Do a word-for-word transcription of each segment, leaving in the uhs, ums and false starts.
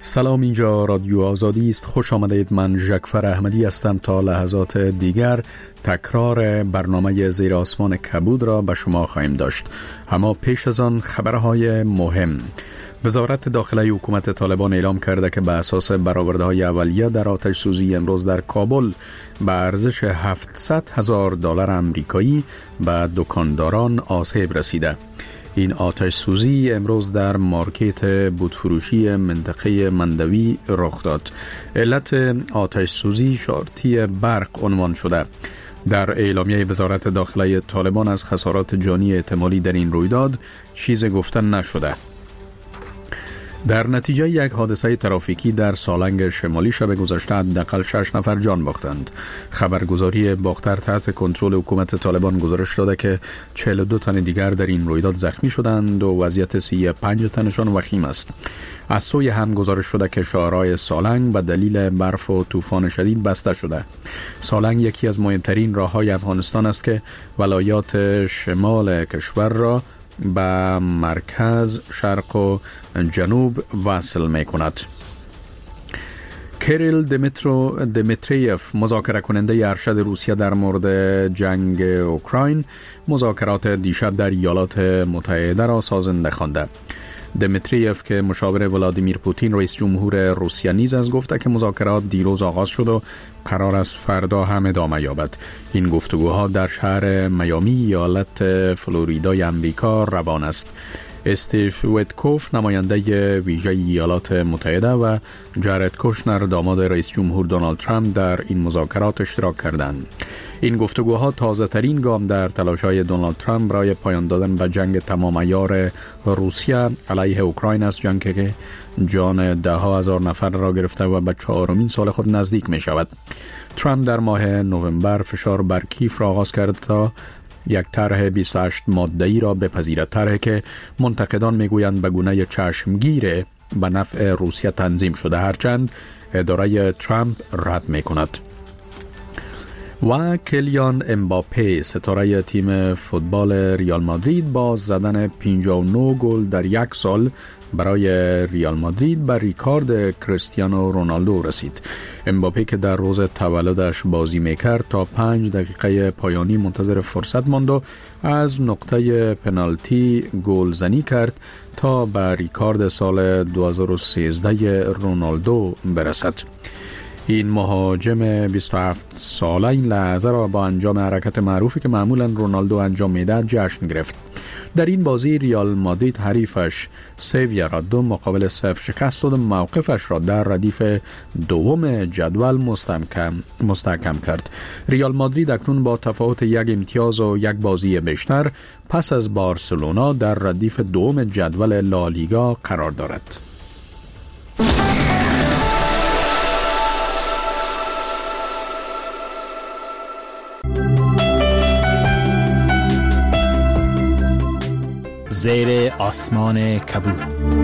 سلام، اینجا رادیو آزادی است. خوش آمدید. من ژکفر احمدی هستم. تا لحظات دیگر تکرار برنامه زیر آسمان کبود را به شما خواهیم داشت. اما پیش از آن خبرهای مهم. وزارت داخلی حکومت طالبان اعلام کرده که به اساس برآورده‌های اولیه در آتش سوزی امروز در کابل به ارزش هفتصد هزار دلار آمریکایی به دکانداران آسیب رسیده. این آتش سوزی امروز در مارکت بودفروشی منطقه مندوی رخ داد. علت آتش سوزی شارتی برق عنوان شده. در اعلامیه وزارت داخلی طالبان از خسارات جانی احتمالی در این رویداد چیز گفتن نشده. در نتیجه یک حادثه ترافیکی در سالنگ شمالی شب گذشته حداقل شش نفر جان باختند. خبرگزاری باختر تحت کنترل حکومت طالبان گزارش داده که چهل و دو تن دیگر در این رویداد زخمی شدند و وضعیت سی و پنج تنشان وخیم است. از سوی هم گزارش شده که شاهراه سالنگ به دلیل برف و طوفان شدید بسته شده. سالنگ یکی از مهمترین راههای افغانستان است که ولایات شمال کشور را به مرکز، شرق و جنوب وصل می کند. کریل دمیترو دمیتریف، مذاکره کننده ارشد روسیه در مورد جنگ اوکراین، مذاکرات دیشب در ایالات متحده را سازنده خوانده. دمیتریف که مشاور ولادیمیر پوتین رئیس جمهور روسیه نیز از گفته که مذاکرات دیروز آغاز شد و قرار است فردا هم ادامه یابد. این گفتگوها در شهر میامی ایالت فلوریدای امریکا روان است. استیو ویتکوف نماینده ویژه ایالات متحده و جارد کوشنر داماد رئیس جمهور دونالد ترامپ در این مذاکرات اشتراک کردند. این گفتگوها تازه ترین گام در تلاش‌های دونالد ترامپ برای پایان دادن به جنگ تمام عیار روسیه علیه اوکراین است، جنگ که جان ده ها هزار نفر را گرفته و به چهارمین سال خود نزدیک می شود. ترامپ در ماه نوامبر فشار بر کیف را آغاز کرد تا یک طرح بیست و هشت ماده‌ای را بپذیرد، طرحی که منتقدان میگویند به گونه چشمگیر به نفع روسیه تنظیم شده، هرچند اداره ترامپ رد میکند. و کلیان امباپه، ستاره تیم فوتبال ریال مادرید، با زدن پنجاه و نه گل در یک سال برای ریال مادرید به ریکارد کریستیانو رونالدو رسید. امباپه که در روز تولدش بازی میکرد تا پنج دقیقه پایانی منتظر فرصت ماند و از نقطه پنالتی گل زنی کرد تا به ریکارد سال دو هزار و سیزده رونالدو برسد. این مهاجم بیست و هفت ساله این لحظه را با انجام حرکت معروفی که معمولا رونالدو انجام میدهد جشن گرفت. در این بازی ریال مادرید حریفش سویا را دو مقابل صفر شکست داد و موقفش را در ردیف دوم جدول مستحکم مستحکم کرد. ریال مادرید اکنون با تفاوت یک امتیاز و یک بازی بیشتر پس از بارسلونا در ردیف دوم جدول لالیگا قرار دارد. زیر آسمان کبود.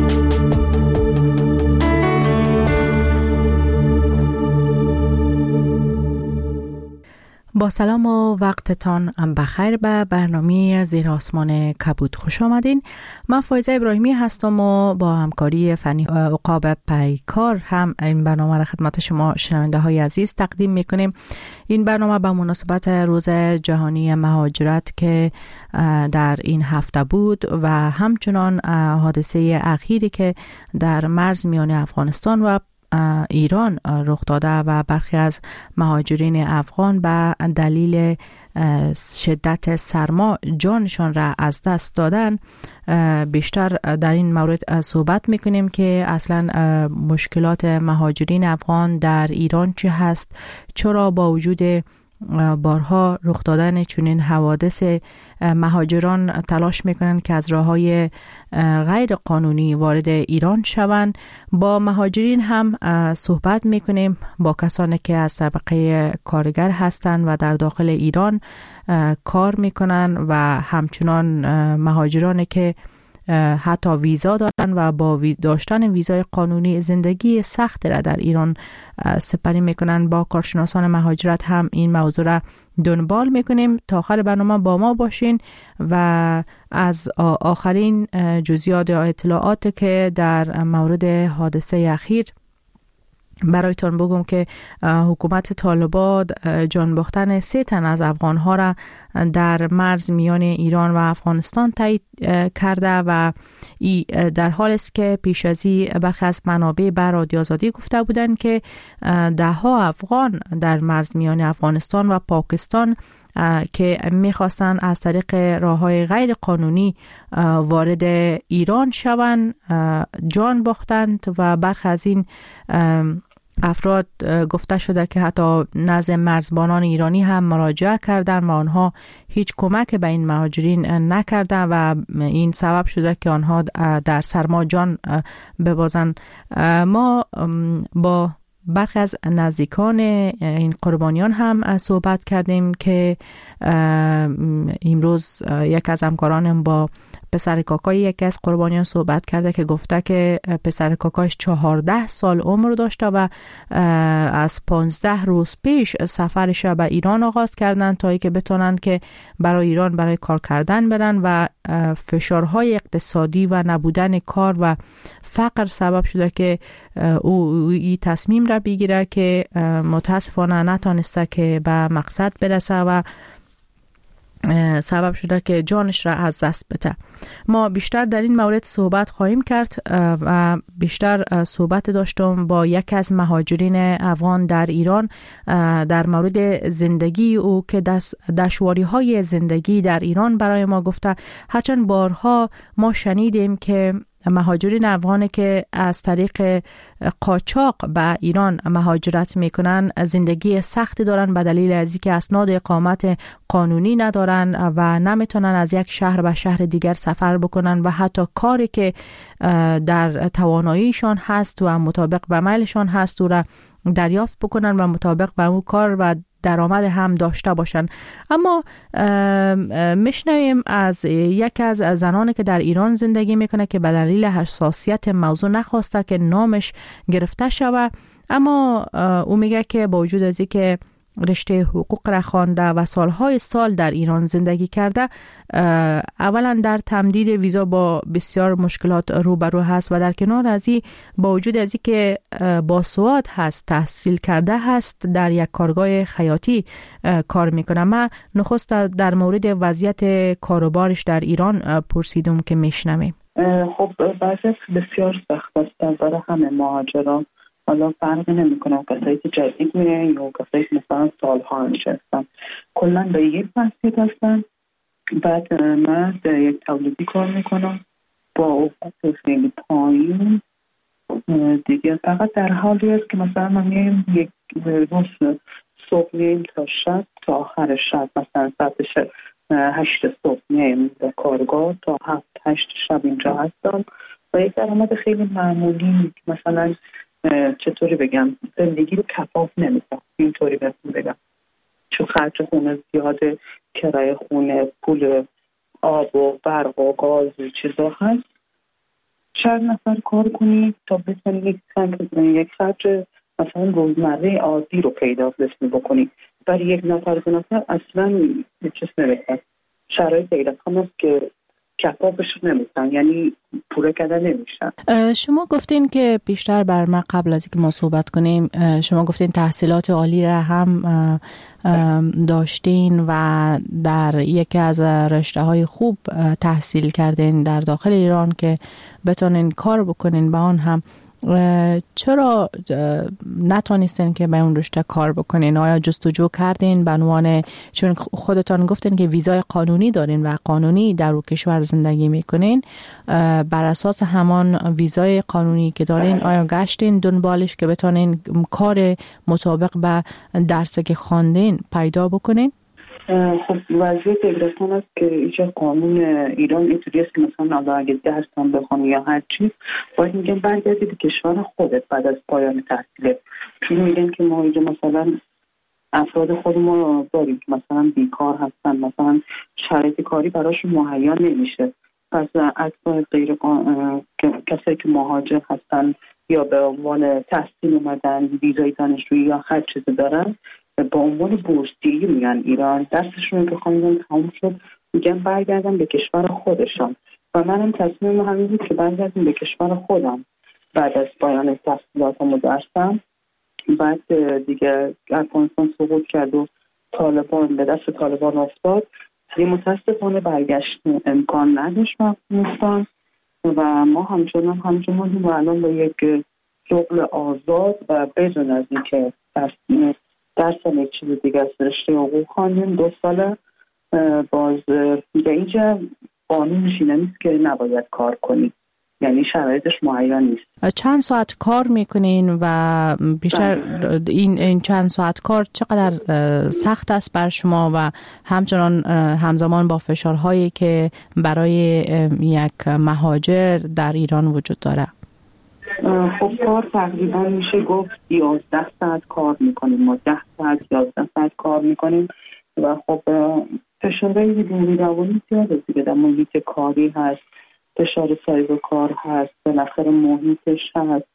با سلام و وقتتان بخیر. به برنامه زیر آسمان کبود خوش آمدین. من فایزه ابراهیمی هستم و با همکاری فنی عقاب پیکار هم این برنامه را خدمت شما شنونده های عزیز تقدیم میکنیم. این برنامه به مناسبت روز جهانی مهاجرت که در این هفته بود و همچنان حادثه اخیری که در مرز میان افغانستان و ایران رخ داده و برخی از مهاجرین افغان به دلیل شدت سرما جانشان را از دست دادن، بیشتر در این مورد صحبت میکنیم که اصلا مشکلات مهاجرین افغان در ایران چه هست، چرا با وجود بارها رخ دادن چنین حوادث مهاجران تلاش میکنن که از راههای غیر قانونی وارد ایران شوند. با مهاجرین هم صحبت میکنیم، با کسانی که از طبقه کارگر هستند و در داخل ایران کار میکنن و همچنان مهاجرانی که حتی ویزا دارن و با داشتن ویزای قانونی زندگی سخت را در ایران سپری میکنن. با کارشناسان مهاجرت هم این موضوع را دنبال میکنیم. تا آخر برنامه با ما باشین و از آخرین جزئیات یا اطلاعات که در مورد حادثه اخیر برایتون بگم که حکومت طالبان جان باختن سه تن از افغانها را در مرز میان ایران و افغانستان تایید کرده و ای در حال است که پیش از این برخی از منابع بر رادیو آزادی گفته بودند که ده ها افغان در مرز میان افغانستان و پاکستان که میخواستن از طریق راه‌های غیر قانونی وارد ایران شوند جان باختند و برخی از این افراد گفته شده که حتی نزد مرزبانان ایرانی هم مراجعه کردن و آنها هیچ کمک به این مهاجرین نکردن و این سبب شده که آنها در سرما جان ببازن. ما با برخی از نزدیکان این قربانیان هم صحبت کردیم که امروز یک از همکارانم با پسر کاکای یکی از قربانیان صحبت کرده که گفته که پسر کاکایش چهارده سال عمر داشته و از پانزده روز پیش سفرش به ایران آغاز کردن تا ای که بتونن که برای ایران برای کار کردن برن و فشارهای اقتصادی و نبودن کار و فقر سبب شده که او این تصمیم را بگیره که متاسفانه نتانسته که به مقصد برسه و سبب شده که جانش را از دست بده. ما بیشتر در این مورد صحبت خواهیم کرد و بیشتر صحبت داشتم با یکی از مهاجرین افغان در ایران در مورد زندگی او که دشواری های زندگی در ایران برای ما گفته. هرچند بارها ما شنیدیم که مهاجرین افغانی که از طریق قاچاق به ایران مهاجرت میکنن زندگی سختی دارن به دلیل از اینکه اسناد اقامت قانونی ندارن و نمیتونن از یک شهر به شهر دیگر سفر بکنن و حتی کاری که در تواناییشان هست و مطابق به میلشان هست او را دریافت بکنن و مطابق به اون کار و درآمد هم داشته باشن. اما میشنویم از یک از زنانی که در ایران زندگی میکنه که به دلیل حساسیت موضوع نخواسته که نامش گرفته شود، اما او میگه که با وجود از اینکه رشته حقوق را خوانده و سالهای سال در ایران زندگی کرده، اولا در تمدید ویزا با بسیار مشکلات روبرو هست و در کنار از این با وجود از اینکه باسواد هست، تحصیل کرده هست، در یک کارگاه خیاطی کار میکنه. من نخست در مورد وضعیت کاروبارش در ایران پرسیدم که میشنویم. خب وضعیت بسیار سخت است برای همه مهاجران. حالا فرقی نمیکنه کسایی که جدید میرن یا کسایی که مثلا سالها نشستن، کلا به یک مسجد هستن. بعد من در یک تولیدی کار میکنم با اوقات خیلی پایین دیگه. فقط در حالی است که مثلا من میریم یک روز صبح میریم تا شب تا آخر شب، مثلا ساعت هشت صبح میریم در کارگاه تا هفت هشت شب اینجا هستم و یک درآمد خیلی معمولی، مثلا چطوری بگم، زندگی رو کفاف نمیکنم، اینطوری بهتون بگم، چون خرج خونه زیاده، کرایه خونه، پول آب و برق و گاز و چیزا هست. چند نفر کار کنی تا بتونی یک یک خرج مثلا روزمره عادی رو پیدا بکنی. برای یک نفر دو نفر اصلا چیز نمیکنم، شرایط ایلت هم هست که کفافش نمیشن، یعنی پوره کردن نمیشن. شما گفتین که بیشتر بر ما قبل از اینکه ما صحبت کنیم شما گفتین تحصیلات عالی را هم داشتین و در یکی از رشته‌های خوب تحصیل کردین در داخل ایران که بتونین کار بکنین با آن هم. چرا نتونستین که به اون رشته کار بکنین؟ آیا جستجو کردین به عنوان، چون خودتان گفتین که ویزای قانونی دارین و قانونی در اون کشور زندگی میکنین، بر اساس همان ویزای قانونی که دارین آیا گشتین دنبالش که بتونین کار مطابق به درسی که خواندین پیدا بکنین؟ خب وضعیت ایران است که اینجا قانون ایران اینطوری است که مثلا اگه اگه درس هم بخونی یا هر چیز باید میگن برگردی به کشور خودت بعد از پایان تحصیل، چون میگن که ما اینجا مثلا افراد خود ما داریم که مثلا بیکار هستن، مثلا شرایط کاری براشون مهیا نمیشه پس اتباع غیر قا... کسایی که مهاجر هستن یا به عنوان تحصیل اومدن، ویزای دانشجویی یا هر چیزی دارن، با عنوان بورسیه میان ایران، دستشون که خواندن تموم شد میگن برگردن به کشور خودشان. و منم تصمیم همین بود که برگردم به کشور خودم بعد از پایان تحصیلاتم درسم. بعد دیگه افغانستان سقوط کرد و طالبان به دست طالبان افتاد، دیگه متاسفانه برگشت امکان نداشت افغانستان و ما همچنان همچنان و الان با یک شغل آزاد و بدون از اینکه درس یک چیز دیگه از رشته حقوق خواندیم دو ساله باز دیگه اینجا قانونش اینه نیست که نباید کار کنی، یعنی شرایطش مهیا نیست. چند ساعت کار میکنین و بیشتر این این چند ساعت کار چقدر سخت است بر شما و همچنان همزمان با فشارهایی که برای یک مهاجر در ایران وجود داره؟ خب کار تقریبا میشه گفت یازده ساعت کار میکنیم، ما ده ساعت یازده ساعت کار میکنیم و خب فشارهای دیگه روانی زیاده دیگه، در محیط کاری هست، فشار سایب کار هست، بالاخره محیطش هست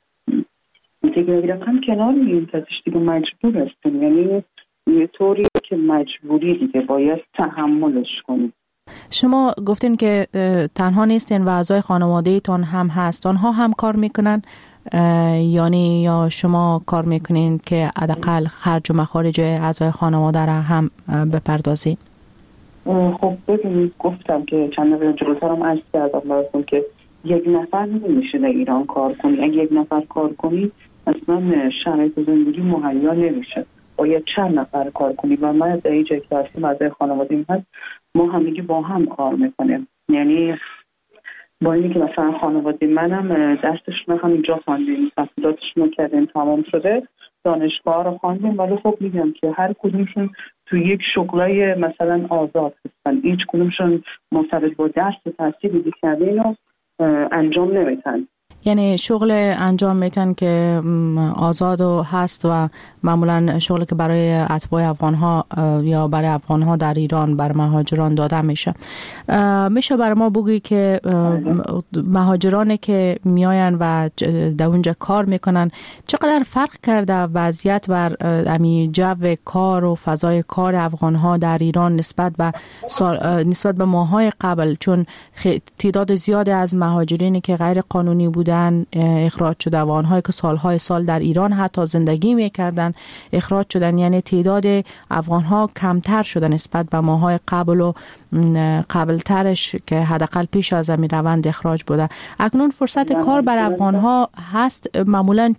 دیگه رقم کنار میگیم تازش دیگه مجبور هستیم، یعنی یه طوری که مجبوری دیگه باید تحملش کنیم. شما گفتین که تنها نیستین و اعضای خانواده تان هم هست، آنها هم کار میکنن یعنی یا شما کار میکنین که حداقل خرج و مخارج اعضای خانواده را هم بپردازین؟ خب ببینید گفتم که چند دقیقه جلوترم عرض کردم براتون که یک نفر نمیشه در ایران کار کنی. اگه یک نفر کار کنی اصلا شرایط زندگی مهیا نمیشه، باید چند نفر کار کنی و من در اینجا که هستیم از خانواده‌ام هست ما همگی با هم کار میکنیم، یعنی با اینی که مثلا خانواده منم درسشون هم اینجا خواندیم، تحصیلاتشون رو کردیم تمام شده، دانشگاه رو خواندیم، ولی خب میگم که هر کدومشون تو یک شغلای مثلا آزاد هستن، هیچ کدومشون مرتبط با درس و تحصیلی که کردین رو انجام نمیتن. یعنی شغل انجام میتن که آزاد و هست و معمولا شغلی که برای اتباع افغان ها یا برای افغان ها در ایران بر مهاجران داده میشه. میشه برای ما بگی که مهاجرانی که میاین و در اونجا کار میکنن چقدر فرق کرده وضعیت بر امی جو کار و فضای کار افغان ها در ایران نسبت به نسبت به ماهای قبل، چون تعداد زیادی از مهاجرینی که غیر قانونی بودن اخراج شده و آنهایی که سالهای سال در ایران حتی زندگی میکردن اخراج شدن، یعنی تعداد افغان ها کمتر شده نسبت به ماهای قبل و قبل ترش که حداقل پیش از این روند اخراج بوده. اکنون فرصت کار بر افغان ها هست، معمولا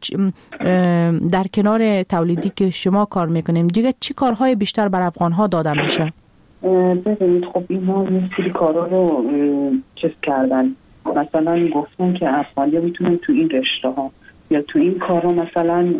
در کنار تولیدی که شما کار میکنیم دیگه چی کارهای بیشتر بر افغان ها داده میشه؟ ببینید خب اینا یه سری کارا رو چیز کردن، مثلا گفتن که افغانی میتونن تو این رشته ها یا تو این کارا مثلا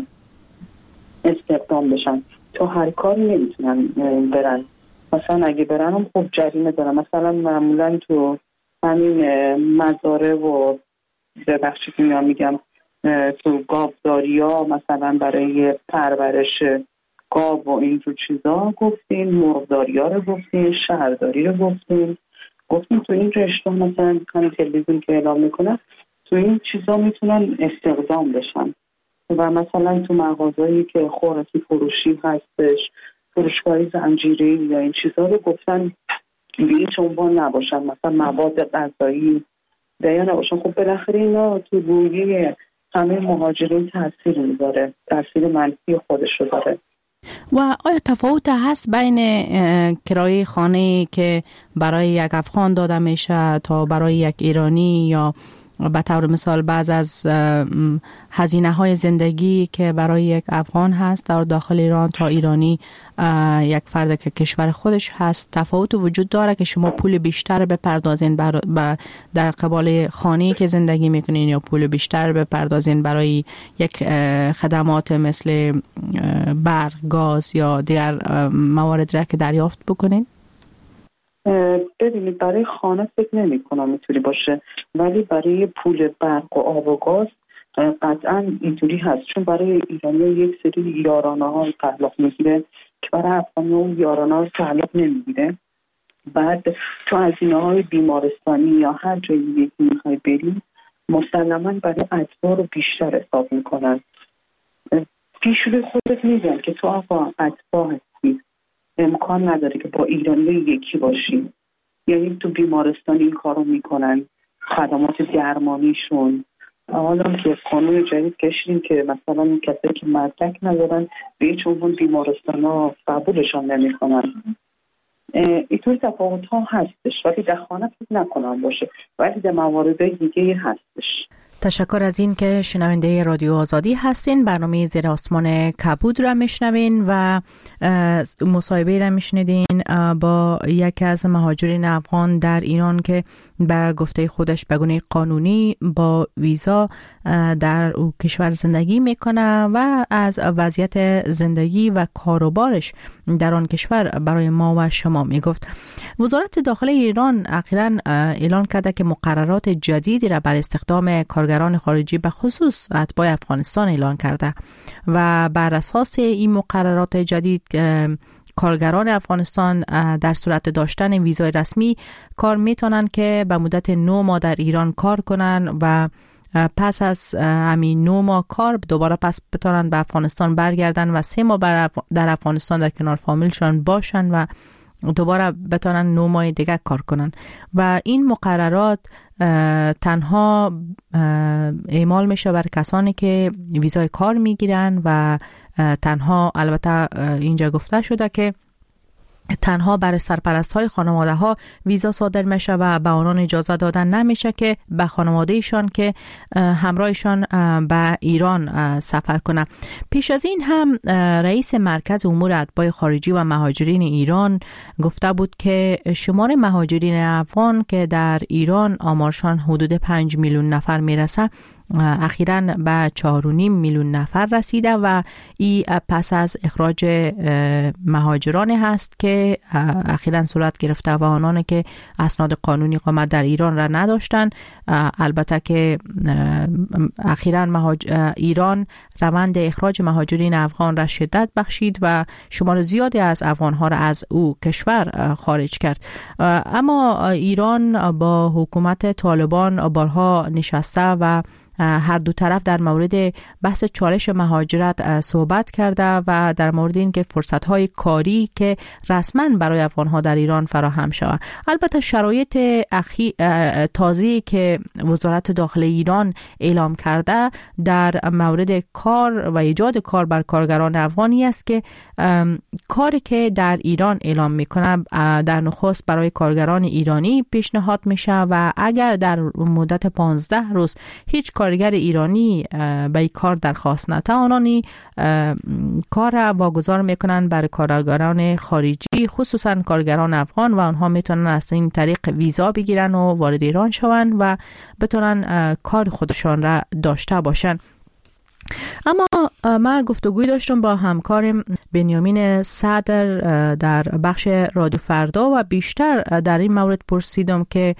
استخدام بشن، تو هر کاری نمیتونن برن، مثلا اگه برن هم خب جریمه دارن، مثلا معمولا تو همین مزارع و ببخشید میام میگم تو گاوداری ها مثلا برای پرورش گاو و اینجور چیزا گفتین، مرغداری ها رو گفتین، شهرداری رو گفتین گفتیم تو این رشته مثلا همین تلویزیون که اعلام میکنه تو این چیزا میتونن استخدام بشن و مثلا تو مغازه‌ای که خوراکی فروشی هستش، فروشگاهی زنجیره‌ای یا این چیزا رو گفتن به هیچ عنوان نباشن، مثلا مواد غذایی دیگه نباشن. خب بالاخره اینا تو رویه همه مهاجرین تاثیر میذاره، تاثیر منفی خودش رو داره. و آیا تفاوت هست بین کرایه خانه که برای یک افغان داده میشه تا برای یک ایرانی، یا به طور مثال بعض از هزینه های زندگی که برای یک افغان هست در داخل ایران تا ایرانی یک فرد که کشور خودش هست، تفاوت وجود داره که شما پول بیشتر بپردازین در قبال خانه‌ای که زندگی میکنین یا پول بیشتر بپردازین برای یک خدمات مثل برق، گاز یا دیگر موارد را که دریافت بکنین؟ ببینید برای خانه فکر نمی کنم اینطوری باشه، ولی برای پول برق و آب و گاز قطعا اینطوری هست، چون برای ایرانی یک سری یارانه های تعلق میگیره که برای افغانی ها یارانه ها تعلق نمیگیره بعد تو هزینه‌های بیمارستانی یا هر جایی دیگه میخوای بری مسلماً برای اتباع رو بیشتر حساب میکنن. پیش روی خودت میگن که تو آقا اتباع هستی، امکان نداره که با ایرانی یکی باشی. یعنی تو بیمارستان این کارو میکنن، خدمات درمانیشون. حالا که قانون جدید کشیدیم که مثلا کسایی که مدرک ندارن به هیچ عنوان بیمارستان ها قبولشان نمیکنن. اینطور تفاوت ها هستش، ولی دخالت نکنم باشه، ولی در موارد دیگه هستش. تشکر از این که شنونده رادیو آزادی هستین. برنامه زیر آسمان کبود را میشنوین و مصاحبه را میشنیدین با یکی از مهاجرین افغان در ایران که به گفته خودش به گونه قانونی با ویزا در او کشور زندگی میکنه و از وضعیت زندگی و کاروبارش در آن کشور برای ما و شما میگفت. وزارت داخله ایران اخیراً اعلان کرده که مقررات جدیدی را برای استخدام کارگران خارجی به خصوص اتباع افغانستان اعلان کرده و بر اساس این مقررات جدید کارگران افغانستان در صورت داشتن ویزای رسمی کار میتونن که به مدت نه ماه در ایران کار کنن و پس از همین نه ماه کار دوباره پس بتونن به افغانستان برگردن و سه ماه در افغانستان در کنار فامیلشان باشن و دوباره بتونن نه ماه دیگه کار کنن. و این مقررات تنها اعمال میشه بر کسانی که ویزای کار میگیرن و تنها البته اینجا گفته شده که تنها برای سرپرست های خانواده ها ویزا صادر میشه و به آنان اجازه دادن نمیشه که به خانواده ایشان که همراهشان به ایران سفر کنه. پیش از این هم رئیس مرکز امور اتباع خارجی و مهاجرین ایران گفته بود که شمار مهاجرین افغان که در ایران آمارشان حدود پنج میلیون نفر میرسه اخیراً به چهار و نیم میلیون نفر رسیده و این پس از اخراج مهاجران هست که اخیراً صورت گرفته و آنان که اسناد قانونی اقامت در ایران را نداشتن. البته که اخیراً مهاج... ایران روند اخراج مهاجرین افغان را شدت بخشید و شمار زیادی از افغانها را از او کشور خارج کرد. اما ایران با حکومت طالبان بارها نشسته و هر دو طرف در مورد بحث چالش مهاجرت صحبت کرده و در مورد این که فرصت‌های کاری که رسما برای افغان‌ها در ایران فراهم شود. البته شرایط اخی تازه‌ای که وزارت داخله ایران اعلام کرده در مورد کار و ایجاد کار بر کارگران افغانی است که کاری که در ایران اعلام می‌کنه در نخست برای کارگران ایرانی پیشنهاد میشه و اگر در مدت پانزده روز هیچ کارگر ایرانی به این کار درخواست نده آنانی کار را واگذار میکنن برای کارگران خارجی خصوصا کارگران افغان و آنها میتونن از این طریق ویزا بگیرن و وارد ایران شوند و بتونن کار خودشان را داشته باشن. اما من گفتگوی داشتم با همکارم بنیامین صدر در بخش رادیو فردا و بیشتر در این مورد پرسیدم که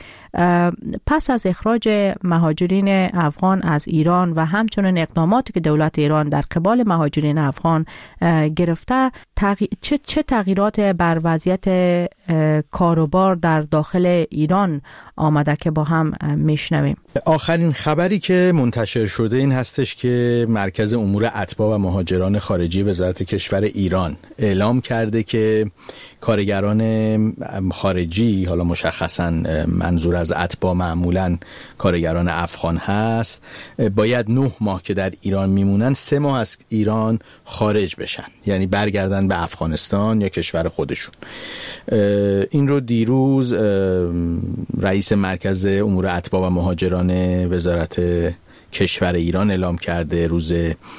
پس از اخراج مهاجرین افغان از ایران و همچنین اقداماتی که دولت ایران در قبال مهاجرین افغان گرفته تغی... چه چه تغییرات بر وضعیت کاروبار در داخل ایران آمده که با هم میشنویم. آخرین خبری که منتشر شده این هستش که مرکز امور اتباع و مهاجران خارجی وزارت کشور ایران اعلام کرده که کارگران خارجی، حالا مشخصا منظور از اتباع معمولا کارگران افغان هست، باید نه ماه که در ایران میمونن سه ماه از ایران خارج بشن، یعنی برگردن به افغانستان یا کشور خودشون. این رو دیروز رئیس مرکز امور اتباع و مهاجران وزارت کشور ایران اعلام کرده، روز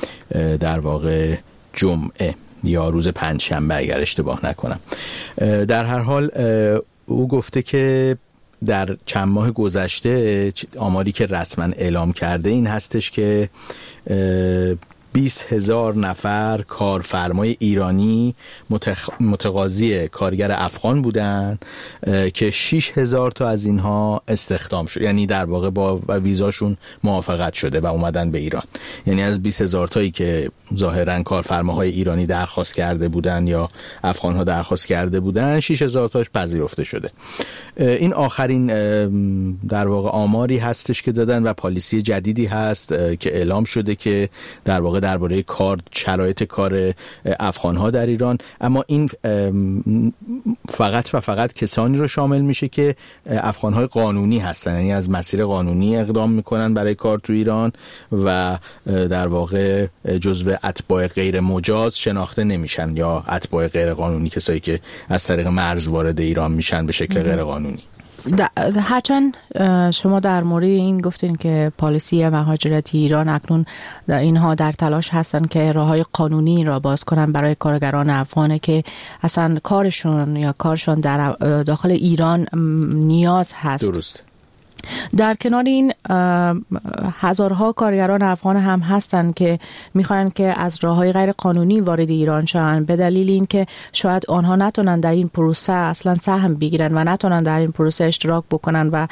در واقع جمعه یا روز پنجشنبه اگر اشتباه نکنم. در هر حال او گفته که در چند ماه گذشته آماری که رسما اعلام کرده این هستش که بیست هزار نفر کارفرمای ایرانی متخ... متقاضی کارگر افغان بودن که شش هزار تا از اینها استخدام شد، یعنی در واقع با ویزاشون موافقت شده و اومدن به ایران. یعنی از بیست هزار تایی که ظاهرا کارفرماهای ایرانی درخواست کرده بودن یا افغان‌ها درخواست کرده بودن، شش هزار تاش پذیرفته شده. این آخرین در واقع آماری هستش که دادن و پالیسی جدیدی هست که اعلام شده که در واقع درباره کار، شرایط کار افغان‌ها در ایران. اما این فقط و فقط کسانی رو شامل میشه که افغان‌های قانونی هستن، یعنی از مسیر قانونی اقدام میکنن برای کار تو ایران و در واقع جزو اتباع غیر مجاز شناخته نمیشن یا اتباع غیر قانونی، کسایی که از طریق مرز وارد ایران میشن به شکل غیر قانونی. هرچند شما در مورد این گفتین که پالیسی مهاجرتی ایران اکنون اینها در تلاش هستن که راههای قانونی را باز کنن برای کارگران افغانه که اصلا کارشون یا کارشون در داخل ایران نیاز هست. درست. در کنار این هزارها کارگران افغان هم هستند که میخواین که از راههای غیر قانونی وارد ایران شوند به دلیل اینکه شاید آنها نتونن در این پروسه اصلا سهم بگیرن و نتونن در این پروسه اشتراک بکنن و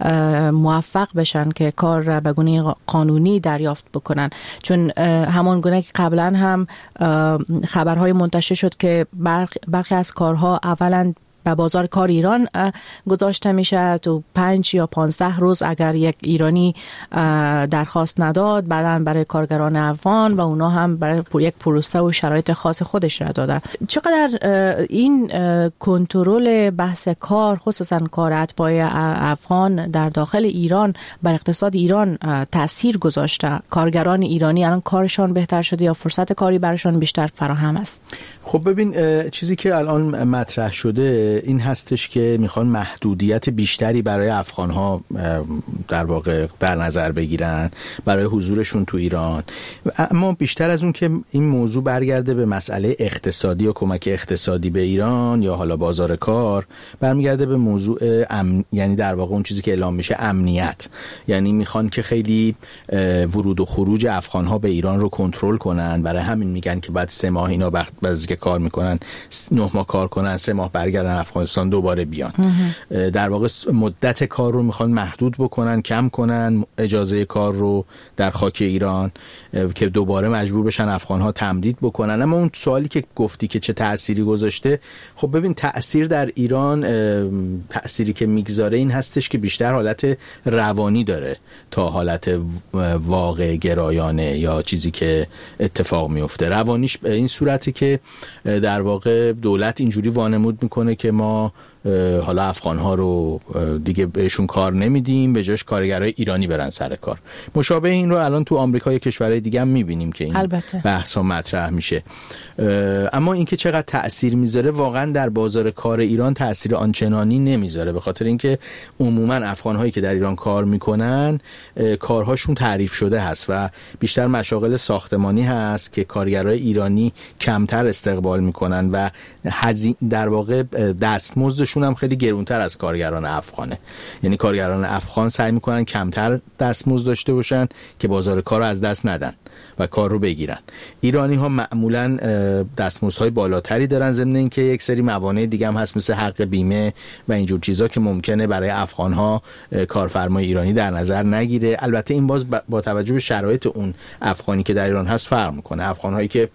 موفق بشن که کار را به گونه قانونی دریافت بکنن. چون همان گونه که قبلا هم خبرهای منتشر شد که برخی از کارها اولا به بازار کار ایران گذاشته میشه، تو پنج یا پانزده روز اگر یک ایرانی درخواست نداد، بعدن برای کارگران افغان و اونا هم برای یک پروسه و شرایط خاص خودش را دادن. چقدر این کنترل بحث کار، خصوصا کار اتباع افغان در داخل ایران بر اقتصاد ایران تاثیر گذاشته؟ کارگران ایرانی الان کارشان بهتر شده یا فرصت کاری براشون بیشتر فراهم است؟ خب ببین، چیزی که الان مطرح شده این هستش که میخوان محدودیت بیشتری برای افغان‌ها در واقع در نظر بگیرن برای حضورشون تو ایران. اما بیشتر از اون که این موضوع برگرده به مسئله اقتصادی و کمک اقتصادی به ایران یا حالا بازار کار، برمیگرده به موضوع امن، یعنی در واقع اون چیزی که اعلام میشه امنیت. یعنی میخوان که خیلی ورود و خروج افغان‌ها به ایران رو کنترل کنن. برای همین میگن که بعد سه ماه اینا بعضی که کار میکنن نه ماه کار کنن، سه ماه برگردن افغانستان دوباره بیان. در واقع مدت کار رو میخوان محدود بکنن، کم کنن اجازه کار رو در خاک ایران که دوباره مجبور بشن افغان‌ها تمدید بکنن. اما اون سوالی که گفتی که چه تأثیری گذاشته، خب ببین تأثیر در ایران، تأثیری که میگذاره این هستش که بیشتر حالت روانی داره تا حالت واقع گرایانه یا چیزی که اتفاق میفته. روانیش به این صورتی که در واقع دولت اینجوری وانمود میکنه که ما حالا افغان‌ها رو دیگه بهشون کار نمیدیم، به جاش کارگرای ایرانی برن سر کار. مشابه این رو الان تو آمریکا یا کشورهای دیگه هم میبینیم که این بحثا مطرح میشه. اما اینکه چقدر تأثیر میذاره واقعا در بازار کار ایران تأثیر آنچنانی نمیذاره، به خاطر اینکه عموما افغان‌هایی که در ایران کار میکنن کارهاشون تعریف شده هست و بیشتر مشاغل ساختمانی هست که کارگرای ایرانی کمتر استقبال میکنن و هزینه در واقع دستمزدشون هم خیلی گرونتر از کارگران افغانه. یعنی کارگران افغان سعی میکنن کمتر دستمزد داشته باشن که بازار کار رو از دست ندن و کار رو بگیرن. ایرانی ها معمولا دستمزدهای بالاتری دارن، ضمن اینکه یک سری موانع دیگه هم هست مثل حق بیمه و اینجور چیزا که ممکنه برای افغان ها کارفرمای ایرانی در نظر نگیره. البته این باز با توجه به شرایط اون افغانی که در ایران هست فرق میکنه. افغان هایی که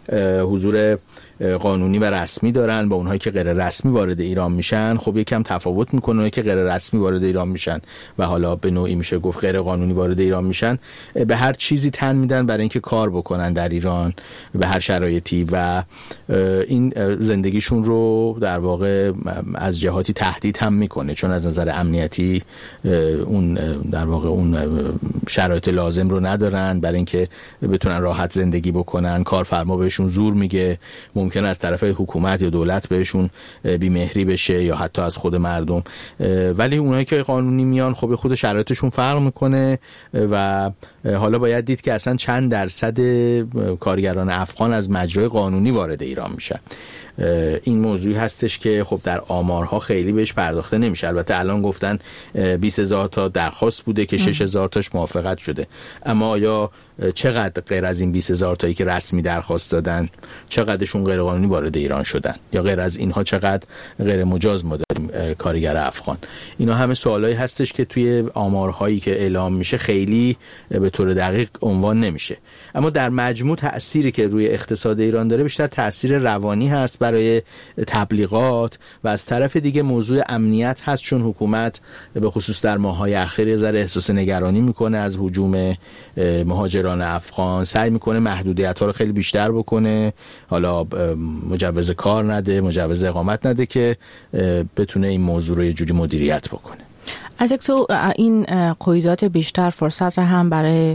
حضور قانونی و رسمی دارن با اونهایی که غیر رسمی وارد ایران میشن خب یکم تفاوت میکنه. اونهایی که غیر رسمی وارد ایران میشن و حالا به نوعی میشه گفت غیر قانونی وارد ایران میشن، به هر چیزی تن میدن برای اینکه کار بکنن در ایران به هر شرایطی و این زندگیشون رو در واقع از جهاتی تهدید هم میکنه، چون از نظر امنیتی اون در واقع اون شرایط لازم رو ندارن برای اینکه بتونن راحت زندگی بکنن. کارفرما بهشون زور میگه، ممکن از طرف حکومت یا دولت بهشون بیمهری بشه یا حتی از خود مردم. ولی اونایی که قانونی میان خب خود شرایطشون فرق میکنه و حالا باید دید که اصلا چند درصد کارگران افغان از مجرای قانونی وارد ایران میشن. این موضوعی هستش که خب در آمارها خیلی بهش پرداخته نمیشه. البته الان گفتن بیست هزار تا درخواست بوده که شش هزار تاش موافقت شده، اما آیا چقدر غیر از این بیست هزار تایی که رسمی درخواست دادن چقدرشون غیر قانونی وارد ایران شدن، یا غیر از اینها چقدر غیر مجاز ما داریم کارگر افغان؟ اینا همه سوالایی هستش که توی آمارهایی که اعلام میشه خیلی به طور دقیق عنوان نمیشه. اما در مجموع تأثیری که روی اقتصاد ایران داره بیشتر تأثیر روانی هست برای تبلیغات، و از طرف دیگه موضوع امنیت هست، چون حکومت به خصوص در ماه‌های اخیر یه ذره احساس نگرانی میکنه از هجوم مهاجران افغان، سعی میکنه محدودیت‌ها رو خیلی بیشتر بکنه، حالا مجوز کار نده، مجوز اقامت نده که بتونه این موضوع رو یه جوری مدیریت بکنه. از یک سو این قیودات بیشتر فرصت را هم برای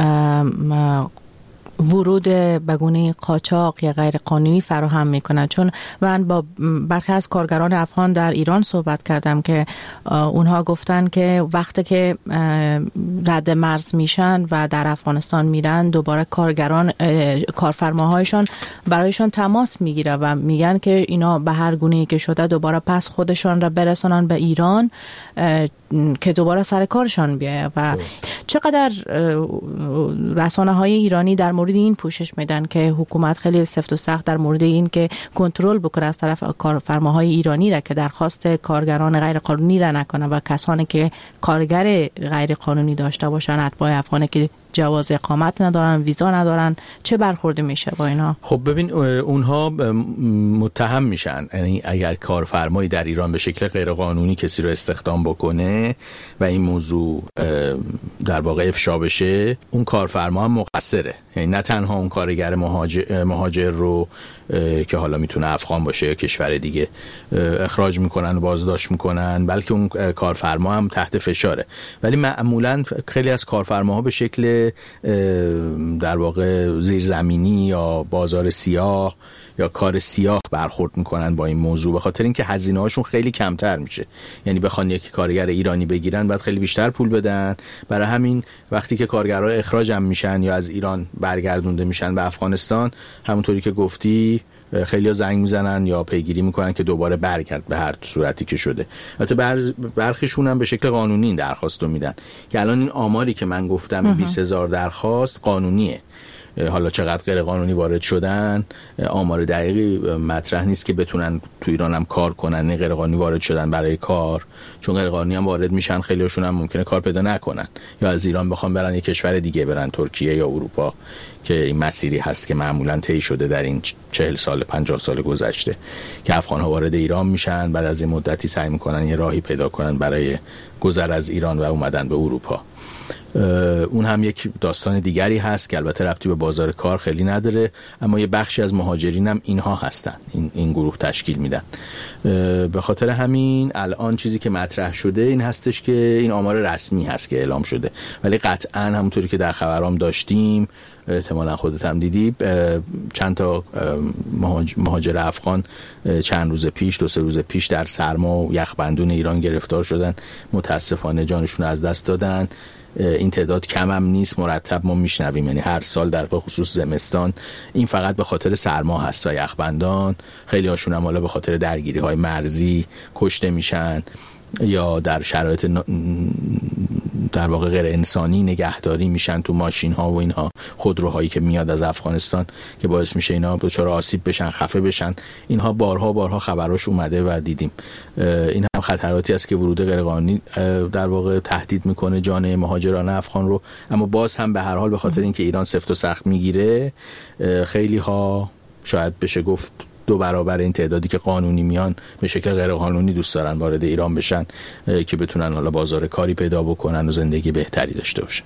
ورود به گونه قاچاق یا غیر قانونی فراهم میکنه، چون من با برخی از کارگران افغان در ایران صحبت کردم که اونها گفتن که وقتی که رد مرز میشن و در افغانستان میرن، دوباره کارگران کارفرماهایشان برایشان تماس میگیره و میگن که اینا به هر گونه‌ای که شده دوباره پس خودشان را برسانن به ایران که دوباره سر کارشان بیایه. و چقدر رسانه های ایرانی در مورد این پوشش میدن که حکومت خیلی سفت و سخت در مورد این که کنترل بکنه از طرف کارفرماهای ایرانی را که درخواست کارگران غیر قانونی را نکنه و کسانی که کارگر غیر قانونی داشته باشن، اتباع افغانی که جواز اقامت ندارن، ویزا ندارن، چه برخورد میشه با اینا؟ خب ببین، اونها متهم میشن، یعنی اگر کارفرمایی در ایران به شکل غیر قانونی کسی رو استخدام بکنه و این موضوع در واقع افشا بشه، اون کارفرما هم مقصره. یعنی نه تنها اون کارگر مهاجر, مهاجر رو که حالا میتونه افغان باشه یا کشور دیگه اخراج میکنن و بازداشت میکنن، بلکه اون کارفرما هم تحت فشاره. ولی معمولا خیلی از کارفرماها به شکل در واقع زیرزمینی یا بازار سیاه یا کار سیاه برخورد میکنن با این موضوع، به خاطر اینکه هزینه هاشون خیلی کمتر میشه. یعنی بخوان یک کارگر ایرانی بگیرن باید خیلی بیشتر پول بدن. برای همین وقتی که کارگرها اخراج هم میشن یا از ایران برگردونده میشن به افغانستان، همونطوری که گفتی خیلی‌ها زنگ میزنن یا پیگیری میکنن که دوباره برگرد به هر صورتی که شده. البته برخیشون هم به شکل قانونی این درخواست رو میدن که الان این آماری که من گفتم بیست هزار درخواست قانونیه. حالا چقدر غیر قانونی وارد شدن آمار دقیقی مطرح نیست که بتونن تو ایران هم کار کنن. نه غیر قانونی وارد شدن برای کار، چون غیر قانونی هم وارد میشن، خیلی هاشون هم ممکنه کار پیدا نکنن یا از ایران بخوام برن یک کشور دیگه، برن ترکیه یا اروپا، که این مسیری هست که معمولا طی شده در این چهل سال پنجاه سال گذشته که افغان ها وارد ایران میشن، بعد از این مدتی سعی میکنن یه راهی پیدا کنن برای گذر از ایران و اومدن به اروپا. اون هم یک داستان دیگری هست که البته ربطی به بازار کار خیلی نداره، اما یه بخشی از مهاجرین هم اینها هستن، این این گروه تشکیل میدن. به خاطر همین الان چیزی که مطرح شده این هستش که این آمار رسمی هست که اعلام شده، ولی قطعاً همونطوری که در خبرام داشتیم، احتمالاً خودت هم دیدی، چند تا مهاجر افغان چند روز پیش دو سه روز پیش در سرما و یخبندون ایران گرفتار شدن، متاسفانه جانشون از دست دادن. این تعداد کم هم نیست، مرتب ما میشنویم، یعنی هر سال در خصوص زمستان این فقط به خاطر سرما هست و یخبندان. خیلی هاشون هم حالا به خاطر درگیری های مرزی کشته میشن یا در شرایط در واقع غیر انسانی نگهداری میشن تو ماشین ها و اینها، خودروهایی که میاد از افغانستان که باعث میشه اینا دچار آسیب بشن، خفه بشن. اینها بارها بارها خبراش اومده و دیدیم. این هم خطراتی است که ورود غیرقانونی در واقع تهدید میکنه جان مهاجران افغان رو. اما باز هم به هر حال به خاطر اینکه ایران سفت و سخت میگیره، خیلی ها شاید بشه گفت دو برابر این تعدادی که قانونی میان به شکل غیر قانونی دوست دارن وارد ایران بشن که بتونن حالا بازار کاری پیدا بکنن و زندگی بهتری داشته باشن.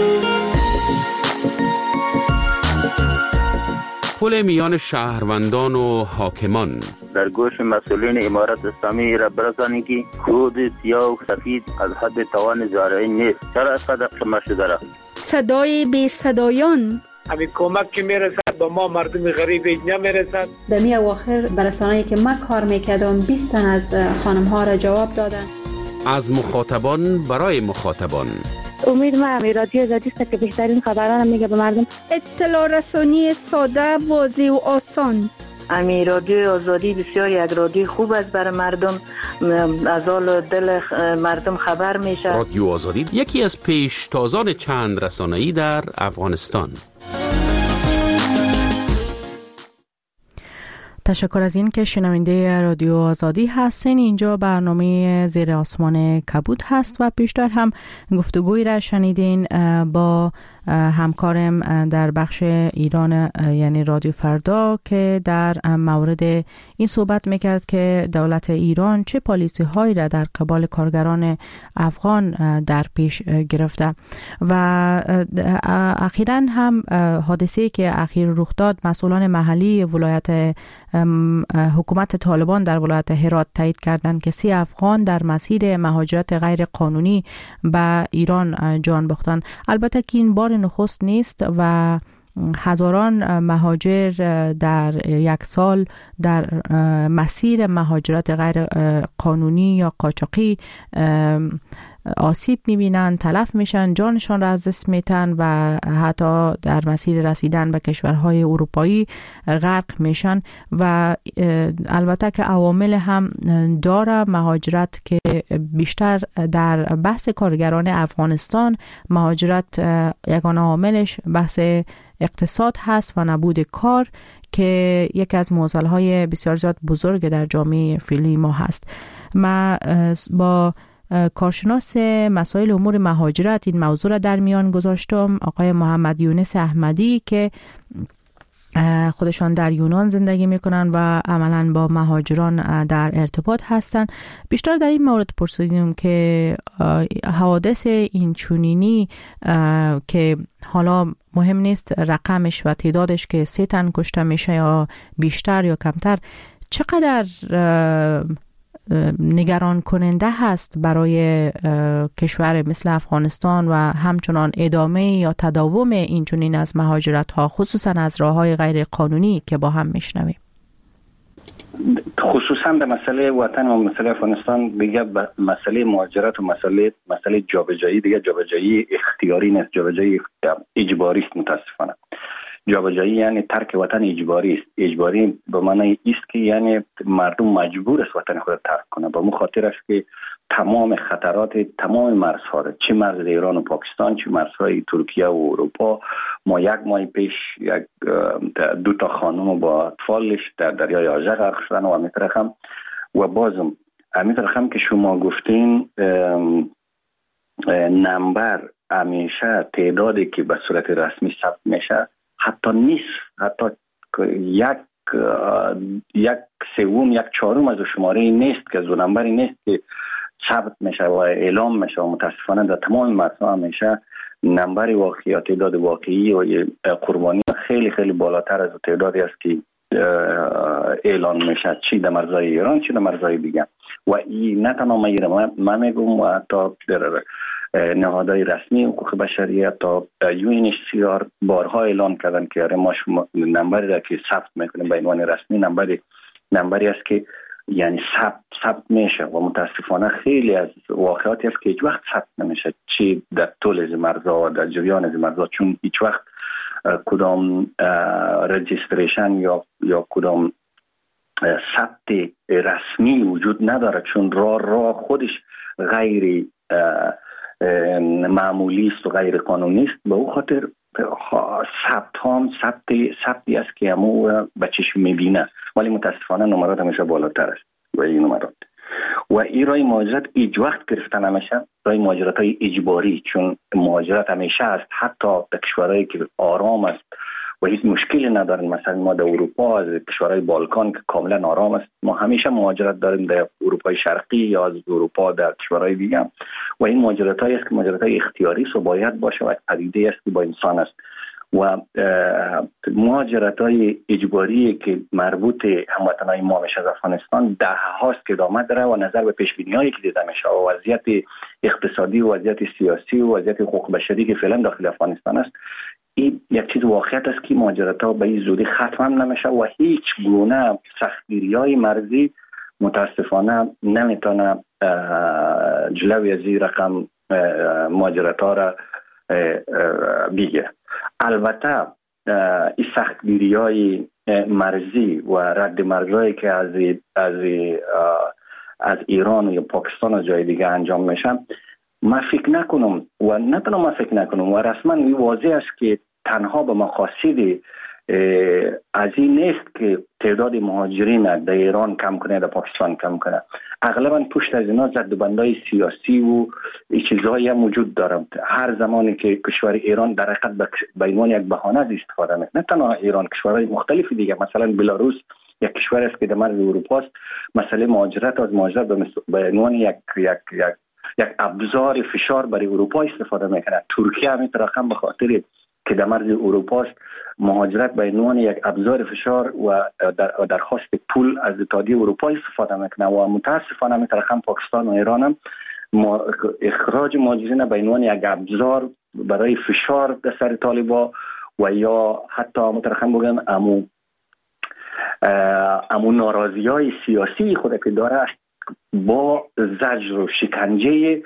پل میان شهروندان و حاکمان. در گوش مسئولین امارت اسلامی را برسانید که کود سیاه و سفید از حد توان زارعین نیست. چرا اینقدر قیمت شده را؟ صدای بی صدایان. همین کمک که میرسد به ما مردم غریب نمیرسد. در می اواخر برسانه‌ای که من کار میکردم بیست تن از خانم ها را جواب دادن. از مخاطبان برای مخاطبان. امید ما امی رادیو زدیست که بهترین خبران میگه به مردم. اطلاع رسانی ساده، واضح و آسان. امی رادیو آزادی بسیار یک رادیو خوب است برای مردم، از حال دل مردم خبر میشه. رادیو آزادی یکی از پیشتازان چند رسانه‌ای در افغانستان. تشکر از این که شنونده رادیو آزادی هستین. اینجا برنامه زیر آسمان کبود هست و پیشتر هم گفتگوی را شنیدین با همکارم در بخش ایران یعنی رادیو فردا که در مورد این صحبت میکرد که دولت ایران چه پالیسی هایی را در قبال کارگران افغان در پیش گرفته و اخیراً هم حادثه‌ای که اخیر رخ داد مسئولان محلی ولایت حکومت طالبان در ولایت هرات تایید کردند که سی افغان در مسیر مهاجرت غیر قانونی به ایران جان باختند. البته که این بار نخست نیست و هزاران مهاجر در یک سال در مسیر مهاجرت غیر قانونی یا قاچاقی آسیب میبینن، تلف میشن، جانشان را از دست میتن و حتی در مسیر رسیدن به کشورهای اروپایی غرق میشن. و البته که عوامل هم داره مهاجرت که بیشتر در بحث کارگران افغانستان مهاجرت یگانه عاملش بحث اقتصاد هست و نبود کار که یک از معضل‌های بسیار زیاد بزرگ در جامعه فعلی ما هست. ما با کارشناس مسائل امور مهاجرت این موضوع را در میان گذاشتم، آقای محمد یونس احمدی که خودشان در یونان زندگی میکنن و عملا با مهاجران در ارتباط هستن. بیشتر در این مورد پرسیدیم که حوادث این چنینی که حالا مهم نیست رقمش و تعدادش که سه تن کشته میشه یا بیشتر یا کمتر، چقدر نگران کننده هست برای کشور مثل افغانستان و همچنان ادامه یا تداوم این چنین از مهاجرت ها خصوصا از راه های غیر قانونی که با هم میشنویم؟ خصوصا به مسئله وطن و مسئله افغانستان دیگه مسئله مهاجرت و مسئله مسئله جابجایی دیگه جابجایی اختیاری نیست، جابجایی اجباری است. متاسفانه جابجایی یعنی ترک وطن اجباری است. اجباری به معنی است که یعنی مردم مجبور است وطن خود ترک کنه. به اون خاطر است که تمام خطرات تمام مرزها را، چه مرز ایران و پاکستان چه مرزهای ترکیه و اروپا، ما یک ماه پیش یک دو تا خانم با اطفالش در دریای آژه غرق شدن و میترخم و بازم میترخم که شما گفتین نمبر همیشه تعدادی که به صورت رسمی ثبت میشه حتی نیست، حتی یک یک سوم یک چهارم از شماره نیست که از نمبری نیست که ثبت میشه و اعلام میشه و متاسفانه در تمام مرزها میشه نمبر واقعی یا تعداد واقعی و قربانی خیلی خیلی بالاتر از تعدادی است که اعلان میشه، چی در مرزهای ایران چی در مرزهای دیگه. و این نه تنها من, من میگم و حتی در نهادهای رسمی حقوق بشری تا یو ان اچ سی آر بارها اعلان کردن که آره ما شما نمبری را که ثبت میکنیم به عنوان رسمی نمبری نمبری است که یعنی ثبت ثبت میشه و متاسفانه خیلی از واقعاتی است که هیچ وقت ثبت نمیشه، چی در طول از مرزها و در جریان از مرزها، چون هیچ وقت کدام رجیستریشن یا یا کدام ثبت رسمی وجود نداره، چون راه راه خودش غیر معمولی است و غیر قانونی است. به او خاطر ثبت هم ثبت ثبتی است که همو به چشم میبینه، ولی متاسفانه نمرات همیشه بالاتر است و این نمرات و این رای مهاجرت هیچ وقت گرفته نمیشه، رای مهاجرت های اجباری، چون مهاجرت همیشه است حتی در کشورهایی که آرام است و هیچ مشکلی ندارن. مثلا ما در اروپا از کشورهای بالکان که کاملا آرام است، ما همیشه مهاجرت داریم در اروپای شرقی یا از اروپا در کشورهای دیگه و این مهاجرت هایی است که مهاجرت های اختیاری است و باید باشه و پدیده است که با انسان است. و مهاجرت های اجباری که مربوط هموطنان ما میشه از افغانستان ده هاست که ادامه داره و نظر به پیش بینی هایی که دیده میشه و وضعیت اقتصادی و وضعیت سیاسی و وضعیت حقوق بشری که فعلا داخل افغانستان است، این یک چیز واقعیت است که مهاجرت ها به این زودی ختم هم نمیشه و هیچ گونه سختگیری های مرزی متاسفانه نمیتونه جلوی از این رقم مهاجرت ها را بگیره. البته این سختگیری های مرزی و رد مرزهایی که از از از ایران یا پاکستان و جای دیگه انجام میشن، من فکر نکنم و نه تنها من فکر نکنم و رسما واضح است که تنها به مقاصد از این نیست که تعداد مهاجرین در ایران کم کنه، در پاکستان کم کنه. اغلبا پشت از اینا زدوبندهای سیاسی و چیزهایی هم وجود داره. هر زمانی که کشور ایران در حقیقت به عنوان یک بهانه از استفاده میکنه، نه تنها ایران، کشورهای مختلف دیگه، مثلا بلاروس یک کشور است که در مرز اروپا است، مسئله مهاجرت از مهاجرت به عنوان یک یک یک یک ابزار فشار برای اروپا استفاده میکنه. ترکیه هم رقم به خاطر که در مرز اروپا است، مهاجرت به عنوان یک ابزار فشار و در درخواست پول از اتحادیه اروپا استفاده میکنه و متاسفانه مترقم پاکستان و ایران هم اخراج مهاجرین به عنوان یک ابزار برای فشار در سر طالبا و یا حتی مترقم بگم امو امو ناراضی‌های سیاسی خود که داره با زجر و شکنجه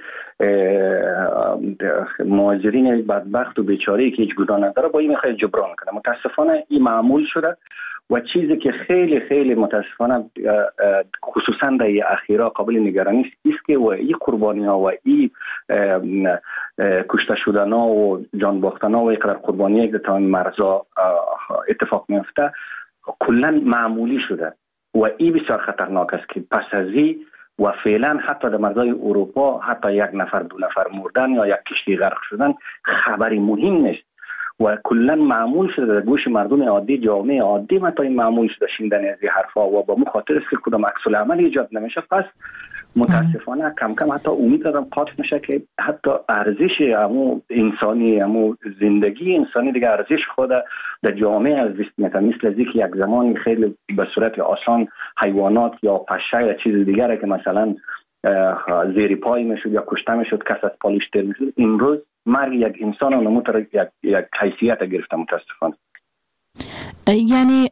مهاجرین بدبخت و بیچاره‌ای که هیچ گناه نداره با این میخواد جبران کنه. متاسفانه این معمول شده و چیزی که خیلی خیلی متاسفانه خصوصا در اخیرا قابل نگرانی است که و این قربانی ها و این کشته شدن ها و جان باختن ها و اینقدر قربانی که تا مرزا اتفاق میفته کلا معمولی شده و این بسیار خطرناک است که پس از این و فعلا حتی در مرزهای اروپا حتی یک نفر دو نفر مردن یا یک کشتی غرق شدن خبری مهم نیست و کلا معمول شده در گوش مردم عادی، جامعه عادی متا این معمول شده شنیدن از این حرفا و با مخاطر است که کدام عکس العمل ایجاد نمیشه. پس متاسفانه کم کم حتی امید دارم قاطع نشه که حتی ارزش همو انسانی همو زندگی انسانی دیگه ارزش خود در جامعه از دست میاد، مثل از اینکه یک زمانی خیلی به صورت آسان حیوانات یا پشه یا چیز دیگره که مثلا زیر پای میشد یا کشته میشد کس از پالش تر میشد، امروز مرگ یک انسان و نموتر یک, یک حیثیت گرفته متاسفانه. یعنی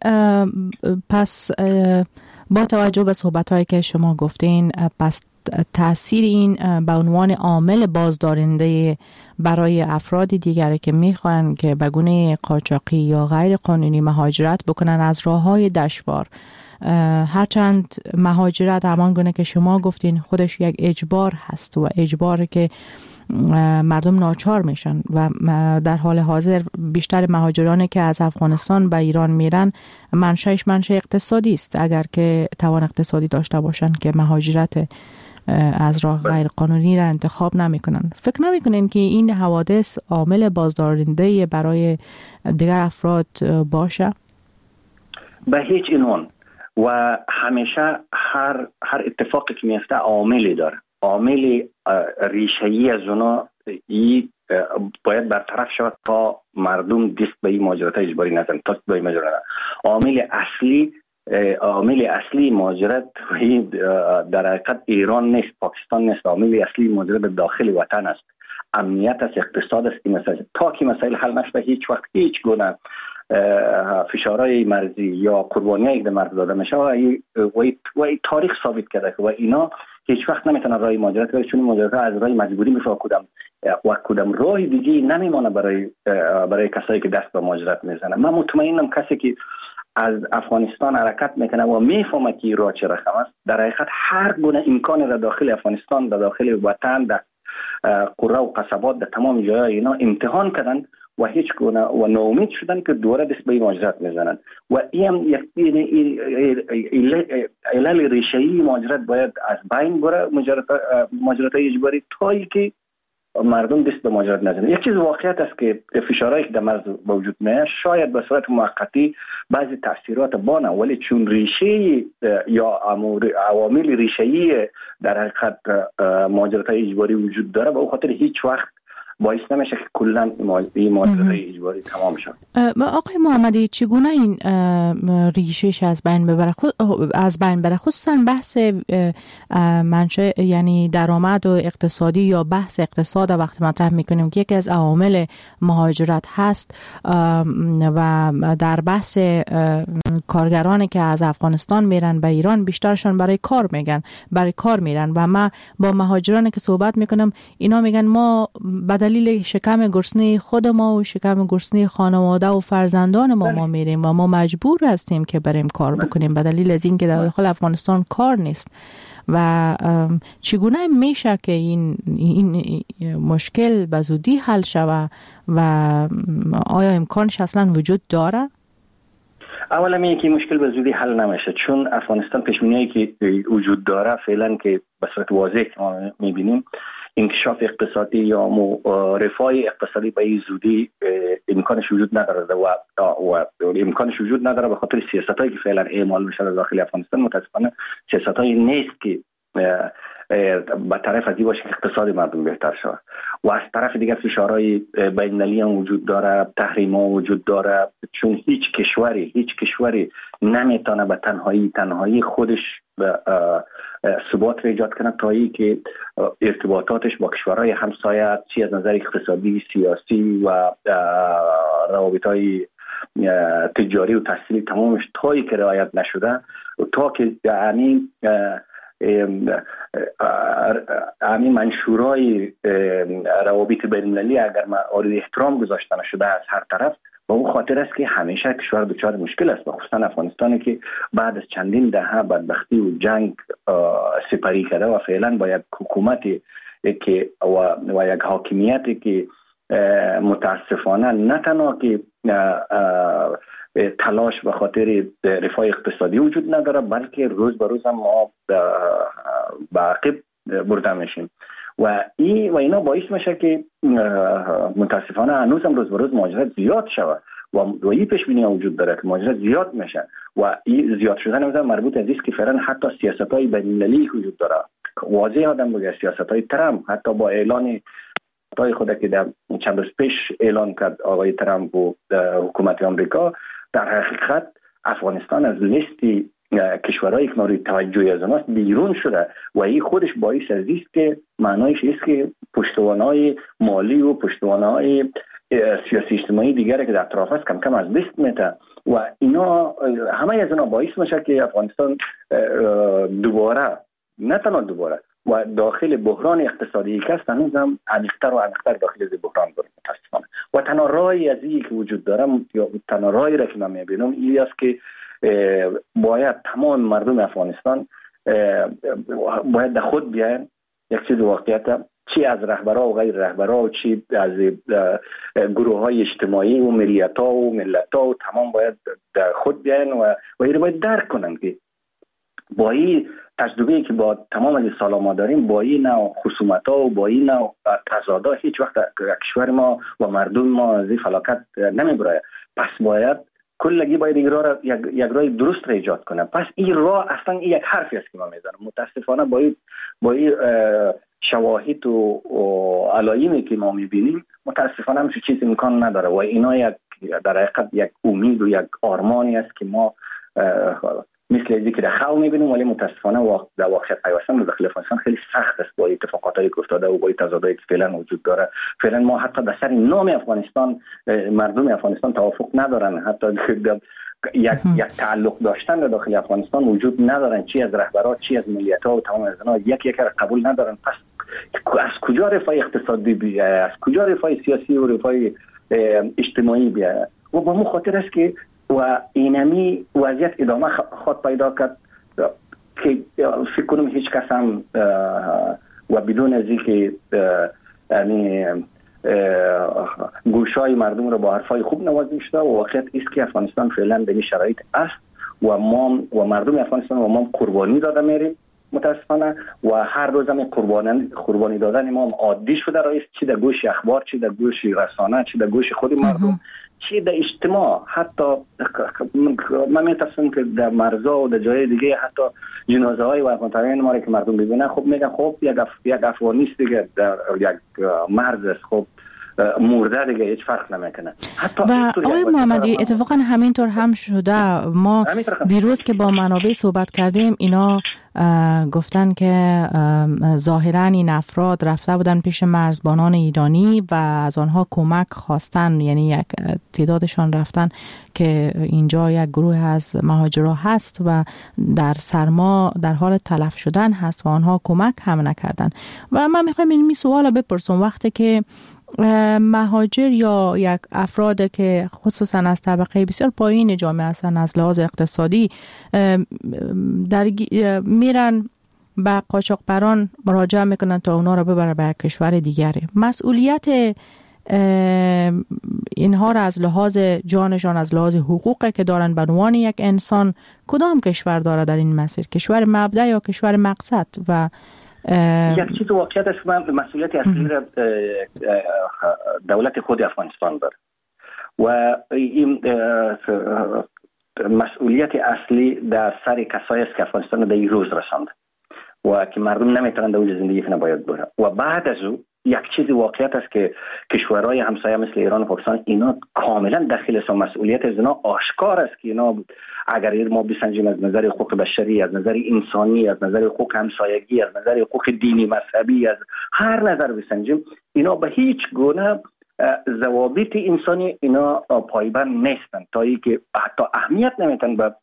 پس با توجه به صحبت‌هایی که شما گفتین، پس تأثیر این به عنوان عامل بازدارنده برای افراد دیگری که میخوان که به گونه قاچاقی یا غیر قانونی مهاجرت بکنن از راه‌های دشوار، هرچند مهاجرت همان گونه که شما گفتین خودش یک اجبار هست و اجباری که مردم ناچار میشن و در حال حاضر بیشتر مهاجرانی که از افغانستان به ایران میرن منشأش منشأ اقتصادی است، اگر که توان اقتصادی داشته باشن که مهاجرت از راه غیر قانونی را انتخاب نمیکنن. فکر نمیکنین که این حوادث عامل بازدارنده برای دیگر افراد باشه؟ به هیچ عنوان و همیشه هر هر اتفاقی که میفته عاملی داره، عامل ریشه‌ای از اونا ای باید برطرف شود تا مردم دست به این مهاجرت اجباری نزنن، تا به این مهاجرت نزنن. عامل اصلی عامل اصلی مهاجرت در حقیقت ایران نیست، پاکستان نیست. عامل اصلی مهاجرت داخل وطن است، امنیت است، اقتصاد است. مثلا تا که مسائل حل نشده هیچ وقت هیچ گونه فشارهای مرزی یا قربانیایی که مرز داده میشه و ای تاریخ ثابت کرده و اینا هیچ وقت نمیتونه راه مهاجرت بره، چون مهاجرت از راه مجبوری میشه و کدام و کدام راه دیگه نمیمونه برای برای کسایی که دست به مهاجرت میزنه. من مطمئنم کسی که از افغانستان حرکت میکنه و میفهمه که راه چه رقم است، در حقیقت هر گونه امکان در داخل افغانستان، در داخل وطن، در قرى و قصبات، در تمام جاهای اینا امتحان کردن و هیچ گونه و ناامید شدن که دوره دست به مهاجرت میزنن و این یک علل ریشه‌ای مهاجرت باید از بین بره، مهاجرت اجباری تایی که مردم دست به مهاجرت نزنن. یک چیز واقعیت است که فشارهایی که در مرز وجود میاد شاید به صورت موقتی بعضی تاثیرات بانه، ولی چون ریشه یا عوامل ریشه‌ای در حقیقت مهاجرت اجباری وجود داره، به اون خاطر هیچ وقت باعث نمیشه که کلا این مهاجرت اجباری تمام شد. آقای محمدی، چگونه این ریشش از بین ببره خود از بین بره، خصوصا بحث منشأ یعنی درآمد و اقتصادی یا بحث اقتصاد وقتی مطرح میکنیم که یکی از عوامل مهاجرت هست و در بحث کارگرانی که از افغانستان میرن به ایران بیشترشون برای کار میگن برای کار میرن و ما با مهاجرانی که صحبت میکنم اینا میگن ما بدل دلیل شکم گرسنه خود ما و شکم گرسنه خانواده و فرزندان ما ما میریم و ما مجبور هستیم که بریم کار بکنیم به دلیل از اینکه در داخل افغانستان کار نیست. و چگونه میشه که این این مشکل به زودی حل شود و آیا امکانش اصلا وجود داره؟ اولا میگه که مشکل به زودی حل نمیشه، چون افغانستان پیش‌بینیایی که وجود داره فعلا که به صورت واضح که ما میبینیم انکشاف اقتصادی یا رفاه اقتصادی به این زودی امکانش وجود نداره و, و امکانش وجود نداره به خاطر سیاستایی که فعلا اعمال میشه در داخل افغانستان. متاسفانه سیاستایی نیست که به طرف از این باشه که اقتصاد مردم بهتر شود و از طرف دیگر فشارهای بین‌المللی هم وجود داره، تحریم ها وجود داره، چون هیچ کشوری هیچ کشوری نمیتونه به تنهایی تنهایی خودش ثبات را ایجاد کنه تا ای که ارتباطاتش با کشورهای همسایه چی از نظر اقتصادی، سیاسی و روابطهای تجاری و تحصیلی تمامش تایی که رعایت نشده تا که یعنی همین منشورای روابط بین‌المللی اگر مورد احترام گذاشته نشده از هر طرف با اون خاطر است که همیشه کشور دچار مشکل است، خصوصا افغانستانی که بعد از چندین دهه بدبختی و جنگ سپری کرده و فعلا با یک حکومتی که و, و یک حاکمیتی که متاسفانه نه تنها که تلاش به خاطر رفاه اقتصادی وجود نداره بلکه روز به روز هم ما به عقب برده میشیم و این و اینا باعث میشه که متاسفانه هنوز هم روز به روز مهاجرت زیاد شود و و این پیش بینی وجود داره که مهاجرت زیاد میشه و این زیاد شدن مثلا مربوط از است که فعلا حتی سیاست‌های بین‌المللی وجود داره. واضح آدم بگه سیاست‌های ترامپ حتی با اعلان تای خود که در چند روز پیش اعلان کرد آقای ترامپ و حکومت آمریکا، در حقیقت افغانستان از لیستی کشورهایی که مورد توجه از آنست بیرون شده و این خودش باعث از است که معنایش است که پشتوانه‌های مالی و پشتوانه‌های سیاسی اجتماعی دیگری که در اطراف است کم کم از لیست میته و اینا همه از اینا باعث میشه که افغانستان دوباره نه تنها دوباره و داخل بحران اقتصادی که است هنوز هم عمیق‌تر و عمیق‌تر داخل از بحران بود متاسفانه. و تنها راهی از این که وجود داره یا تنها راهی را که من می‌بینم این است که باید تمام مردم افغانستان باید در خود بیاین. یک چیز واقعیت چی از رهبرها و غیر رهبرها و چی از گروه‌های اجتماعی و ملیت‌ها و ملت‌ها و تمام باید در خود بیاین و و این باید درک کنن که با این تجربه‌ای که با تمام از سالا ما داریم با این نوع خصومت‌ها و با این نوع تضادها هیچ وقت کشور ما و مردم ما از این فلاکت نمیبره. پس باید کلگی باید یک راه یک, یک راه درست را ایجاد کنه. پس این راه اصلا این یک حرفی است که ما میزنم. متاسفانه با این با این شواهد و علایمی که ما میبینیم متاسفانه همچین چیزی امکان نداره و اینا یک در حقیقت یک امید و یک آرمانی است که ما مثل اینکه در خاو میبینیم ولی متاسفانه در واقعیت پیوستن در داخل افغانستان خیلی سخت است با اتفاقاتی که افتاده و با تضادایی که فعلا وجود داره. فعلا ما حتی در سر نام افغانستان مردم افغانستان توافق ندارن، حتی یک یک تعلق داشتن در داخل افغانستان وجود ندارن، چی از رهبران چی از ملیت‌ها و تمام از اینا یک یک را قبول ندارن. پس از کجا رفاه اقتصادی بیاد، از کجا رفاه سیاسی و رفاه اجتماعی بیاد؟ و با مو خاطر است که و اینمی وضعیت ادامه خود پیدا کرد که فکر کنم هیچ کس هم و بدون از اینکه یعنی گوشای مردم رو با حرفای خوب نوازی شده و واقعیت است که افغانستان فعلا به این شرایط است و ما و مردم افغانستان و ما قربانی داده میریم متاسفانه و هر روز هم قربانی قربانی دادن ما عادی شده رئیس، چی در گوش اخبار، چی در گوش رسانه، چی در گوش خود مردم، چی در اجتماع. حتی من میترسم که در مرزا و در جای دیگه حتی جنازه های وطن‌پرستان ما که مردم ببینن خب میگن خب یک اف... یک افغانیست دیگه در یک مرز است، خب مرده دیگه هیچ فرق نمیکنه. و آقای محمدی اتفاقا همینطور هم شده. ما دیروز که با منابع صحبت کردیم اینا گفتن که ظاهرا این افراد رفته بودن پیش مرزبانان ایرانی و از آنها کمک خواستن، یعنی یک تعدادشان رفتن که اینجا یک گروه از مهاجرا هست و در سرما در حال تلف شدن هست و آنها کمک هم نکردن. و من میخوایم این سوال بپرسم، وقتی که مهاجر یا یک افراد که خصوصا از طبقه بسیار پایین جامعه هستند از لحاظ اقتصادی در میرن به قاچاقبران مراجعه میکنن تا اونا رو ببره به کشور دیگره. مسئولیت اینها را از لحاظ جانشان، از لحاظ حقوقی که دارن به عنوان یک انسان، کدام کشور داره در این مسیر؟ کشور مبدا یا کشور مقصد؟ و یک چیز واقعیت است، مسئولیت اصلی را دولت خود افغانستان داره و این مسئولیت اصلی در سر کسایی است که افغانستان در این روز رسانده و که مردم نمیتونن در اونجا زندگی کنن باید بره. و بعد از او یک چیز واقعیت است که کشورهای همسایه مثل ایران و پاکستان اینا کاملا داخل از مسئولیت از اینا آشکار است که اینا اگر ما بسنجیم از نظر حقوق بشری، از نظر انسانی، از نظر حقوق همسایگی، از نظر حقوق دینی مذهبی، از هر نظر بسنجیم، اینا به هیچ گونه ضوابط انسانی اینا پایبند نیستند تا اینکه حتی اهمیت نمیتن به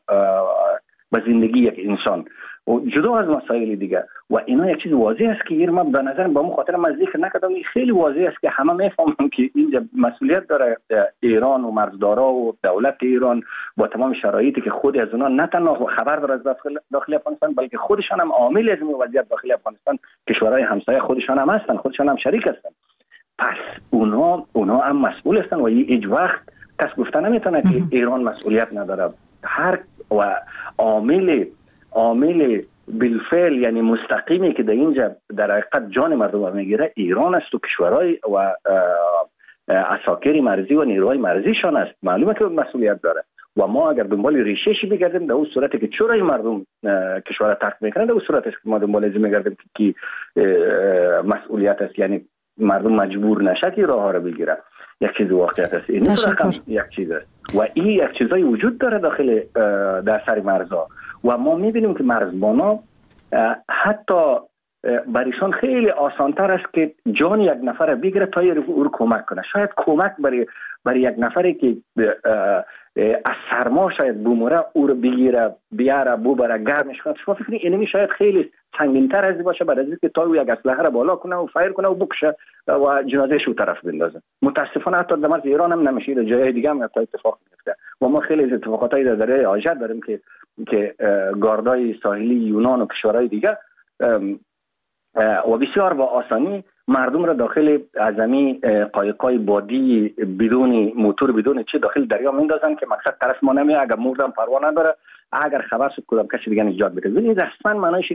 به زندگی یک انسان و جدا از مسائل دیگه. و اینا یک چیز واضح است که ما به نظر با مو خاطر من ذکر نکردم، خیلی واضح است که همه میفهمن که اینجا مسئولیت داره ایران و مرزدارا و دولت ایران با تمام شرایطی که خود از اونا نه تنها خبر داره از داخل داخل افغانستان، بلکه خودشان هم عامل از این وضعیت داخل افغانستان، کشورهای همسایه خودشان هم هستن، خودشان هم شریک هستن. پس اونا اونا هم مسئول هستن و هیچ وقت کس گفته نمیتونه که ایران مسئولیت نداره. هر و عامل عامل بالفعل یعنی مستقیمی که در اینجا در حقیقت جان مردم میگیره ایران است و کشورهای و عساکر مرزی و نیروهای مرزیشان است. معلومه که مسئولیت داره و ما اگر دنبال ریشه‌شی بگردیم در اون صورتی که چرا این مردم کشور ترک میکنن، در اون صورتی که ما دنبال از میگردیم که مسئولیت است، یعنی مردم مجبور نشه که راه ها رو بگیره. یک چیز واقعیت است. این یک چیز است و این یک چیزای وجود داره داخل در سر مرزها و ما میبینیم که مرزبانا حتی برایشان خیلی آسانتر است که جان یک نفر بگیره تا او رو کمک کنه. شاید کمک برای برای یک نفری که از سرما شاید بموره او رو بگیره بیاره ببره گرمش کنه، شما فکر کنید اینمی شاید خیلی سنگین‌تر از این باشه بعد از اینکه تا او یک اسلحه رو بالا کنه و فایر کنه و بکشه و جنازه‌اش او طرف بندازه. متاسفانه حتی در مرز ایران هم نمیشه، در جای دیگه هم اتفاق میفته و ما خیلی از اتفاقاتی در دریای آژر داریم که که گاردای ساحلی یونان و کشورهای دیگه و بسیار با آسانی مردم را داخل اعظمی قایقای بادی بدون موتور بدون چه داخل دریا میندازن که مقصد طرف ما نمیه، اگر مردم پروا نداره، اگر خبر شد کدام کسی دیگه نجات بده. این رسما معنیش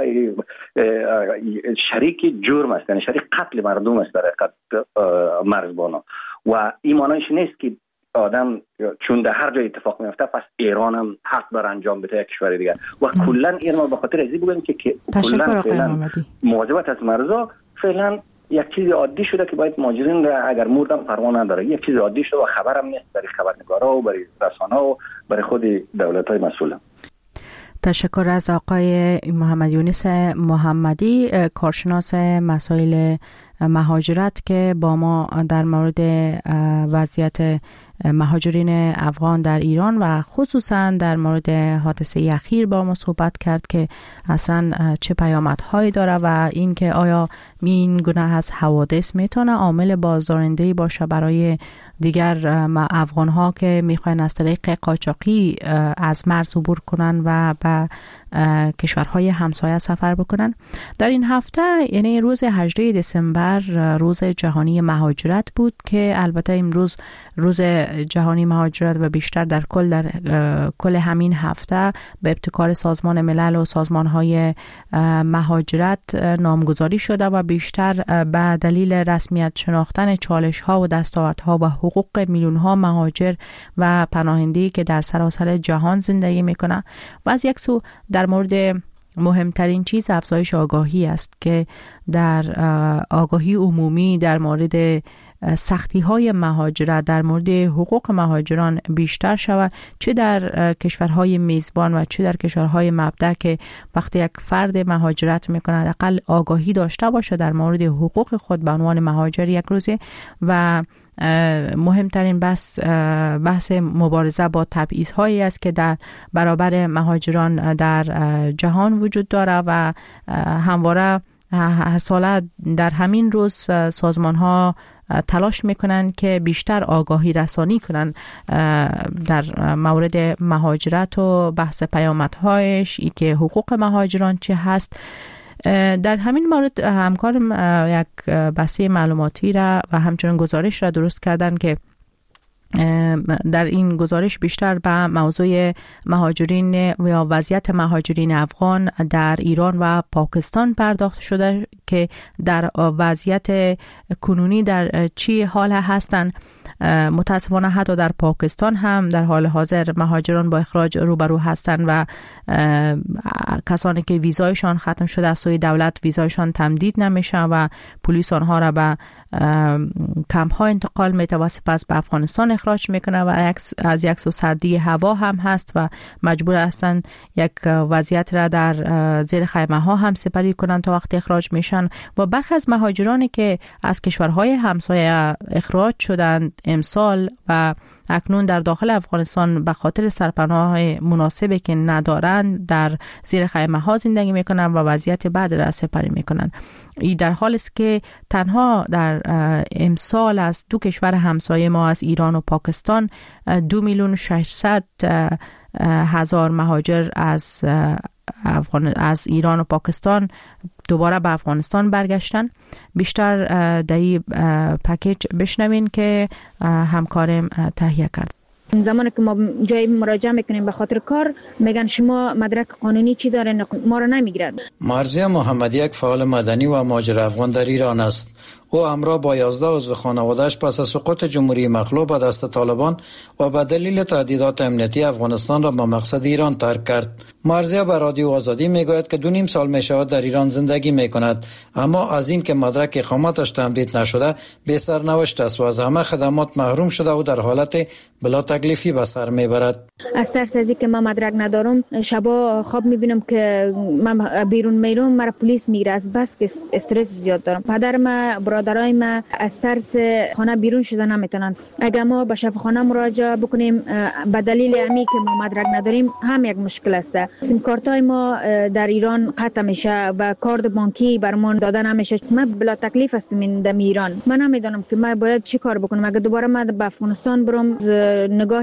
شریک جرم است، یعنی شریک قتل مردم است در حقیقت مرزبانا و این معنیش نیست که آدم چون در هر جای اتفاق میفته پس ایران هم حق داره انجام بده یک کشور دیگه و کلا ایران به خاطر ازی بگیم که کلا فعلا مواظبت از مرزا فعلا یک چیز عادی شده که باید مهاجرین را اگر مردم پروا نداره، یک چیز عادی شده و خبرم نیست برای خبرنگارا و برای رسانه‌ها و برای خود دولت‌های مسئول. تشکر از آقای محمد یونس محمدی، کارشناس مسائل مهاجرت که با ما در مورد وضعیت مهاجرین افغان در ایران و خصوصا در مورد حادثه اخیر با ما صحبت کرد که اصلا چه پیامدهایی داره و این که آیا این گونه از حوادث میتونه عامل بازدارنده‌ای باشه برای دیگر افغان ها که میخواین از طریق قاچاقی از مرز عبور کنن و به کشورهای همسایه سفر بکنن. در این هفته یعنی روز هجدهم دسامبر روز جهانی مهاجرت بود که البته امروز روز جهانی مهاجرت و بیشتر در کل در کل همین هفته به ابتکار سازمان ملل و سازمان‌های مهاجرت نامگذاری شده و بیشتر به دلیل رسمیت شناختن چالش‌ها و دستاوردها و حقوق میلیون‌ها مهاجر و پناهنده که در سراسر جهان زندگی می‌کنند و از یک سو در مورد مهمترین چیز افزایش آگاهی است که در آگاهی عمومی در مورد سختی های مهاجرت، در مورد حقوق مهاجران بیشتر شود، چه در کشورهای میزبان و چه در کشورهای مبدأ که وقتی یک فرد مهاجرت میکنه حداقل آگاهی داشته باشه در مورد حقوق خود به عنوان مهاجر یک روزه. و مهمترین بحث بحث مبارزه با تبعیض‌هایی است که در برابر مهاجران در جهان وجود داره و همواره هر ساله در همین روز سازمان ها تلاش میکنن که بیشتر آگاهی رسانی کنن در مورد مهاجرت و بحث پیامدهایش، ای که حقوق مهاجران چه هست. در همین مورد همکارم یک بحثی معلوماتی را و همچنین گزارش را درست کردن که در این گزارش بیشتر به موضوع مهاجرین یا وضعیت مهاجرین افغان در ایران و پاکستان پرداخت شده که در وضعیت کنونی در چی حال هستند. متاسفانه حتی در پاکستان هم در حال حاضر مهاجران با اخراج روبرو هستند و کسانی که ویزایشان ختم شده از سوی دولت ویزایشان تمدید نمیشه و پلیس آنها را به کمپ ها انتقال میده و سپس به افغانستان اخراج میکنه و از یک سو سردی هوا هم هست و مجبور هستند یک وضعیت را در زیر خیمه ها هم سپری کنند تا وقت اخراج میشن. و برخی از مهاجرانی که از کشورهای همسایه اخراج شدند امسال و اکنون در داخل افغانستان به خاطر سرپناه مناسبی که ندارند در زیر خیمه ها زندگی میکنند و وضعیت بعد را سپری میکنند. این در حالی است که تنها در امسال از دو کشور همسایه ما از ایران و پاکستان دو میلیون ششصد هزار مهاجر از افغان از ایران و پاکستان دوباره به افغانستان برگشتن. بیشتر در این پکیج بشنوین که همکارم تهیه کرد. زمانی که ما جای مراجعه میکنیم به خاطر کار میگن شما مدرک قانونی چی داره، ما را نمیگیرن. مرضیه محمدی یک فعال مدنی و مهاجر افغان در ایران است. او همراه با یازده عضو خانواده‌اش پس از سقوط جمهوری مخلوع به دست طالبان و به دلیل تهدیدات امنیتی افغانستان را به مقصد ایران ترک کرد. مرضیه به رادیو آزادی میگوید که دو نیم سال میشود در ایران زندگی میکند، اما از این که مدرک اقامتش تمدید نشده بی سرنوشت است و از همه خدمات محروم شده و در حالت بلا تکلیفی به سر میبرد. از ترس از اینکه من مدرک ندارم شبا خواب میبینم که من بیرون میرم مرا پلیس میگیره، از بس که استرس زیاد دارم. پدر من برادرای ما از ترس خانه بیرون شده نمیتونن. اگر ما به شفاخانه مراجعه بکنیم به دلیل امی که ما مدرک نداریم هم یک مشکل است. سیم کارتای ما در ایران قطع میشه و کارت بانکی برمان داده نمیشه. ما بلا تکلیف هستم این در ایران. من نمیدونم که من باید چی کار بکنم. اگر دوباره من به افغانستان برم نگاه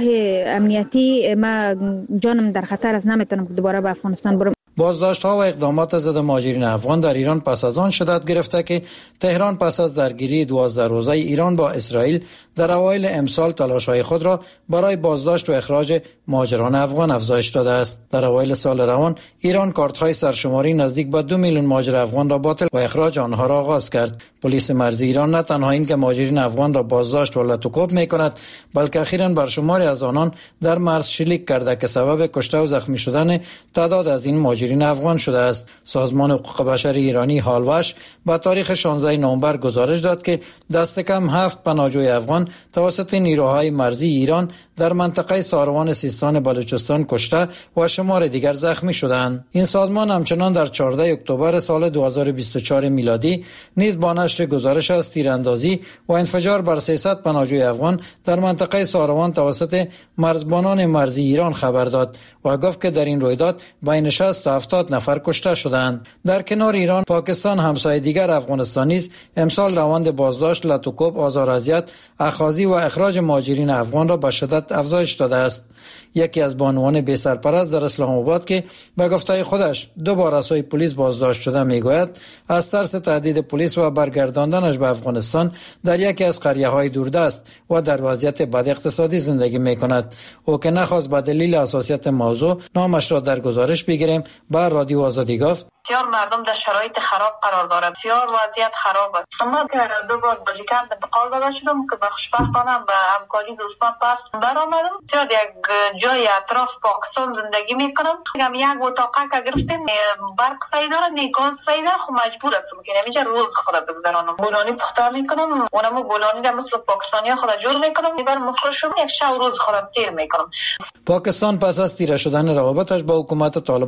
امنیتی ما جانم در خطر است، نمیتونم که دوباره به افغانستان برم. بازداشت‌ها و اقدامات ضد مهاجرین افغان در ایران پس از آن شدت گرفته که تهران پس از درگیری دوازده روزه ایران با اسرائیل در اوایل امسال تلاش‌های خود را برای بازداشت و اخراج مهاجران افغان افزایش داده است. در اوایل سال روان ایران کارت‌های سرشماری نزدیک به دو میلیون مهاجر افغان را باطل و اخراج آنها را آغاز کرد. پلیس مرزی ایران نه تنها این که مهاجرین افغان را بازداشت و لطوکوب می‌کند، بلکه اخیراً بر شماری از آنان در مرز شلیک کرده که سبب کشته و زخمی شدن تعداد از این مهاجرین افغان شده است. سازمان حقوق بشر ایرانی هالوش با تاریخ شانزده نوامبر گزارش داد که دست کم هفت پناهجوی افغان توسط نیروهای مرزی ایران در منطقه ساروان سیستان بلوچستان کشته و شمار دیگر زخمی شدند. این سازمان همچنان در چهاردهم اکتبر سال دو هزار و بیست و چهار میلادی نیز با نشر گزارش از تیراندازی و انفجار بر سیصد پناهجوی افغان در منطقه ساروان توسط مرزبانان مرزی ایران خبر داد و گفت که در این رویداد بین شصت تا هفتاد نفر کشته شدند. در کنار ایران، پاکستان همسایه دیگر افغانستان نیز امسال روند بازداشت، لطوکوب، آزار و اذیت، اخاذی و اخراج مهاجرین افغان را به شدت افزایش داده است. یکی از بانوان بی سرپرست در اسلام آباد که به گفته خودش دو بار از سوی پلیس بازداشت شده میگوید از ترس تهدید پلیس و برگرداندنش به افغانستان در یکی از قریه‌های دوردست و در وضعیت بد اقتصادی زندگی میکند. او که نخواست به دلیل حساسیت موضوع نامش را در گزارش بگیریم بر رادیو آزادی گفت بسیار مردم در شرایط خراب قرار دارند. بسیار وضعیت خراب است. ما که دو بار بازیکن انتقال داده شدم که به خوشبختانه به همکاری دوستان پس برآمدم. بسیار یک جای اطراف پاکستان زندگی میکنم. میگم یک اتاقه که گرفتیم برق صحیح داره، نیگاز صحیح داره، خب مجبور هستم که اینجا روز خود بگذرانم. بولانی پخته میکنم، اونم بولانی را مثل پاکستانی‌ها خود جور میکنم. میبرم مفروشم، یک شب روز خودم تیر میکنم. پاکستان پس از تیره شدن روابطش با حکومت طالبان و در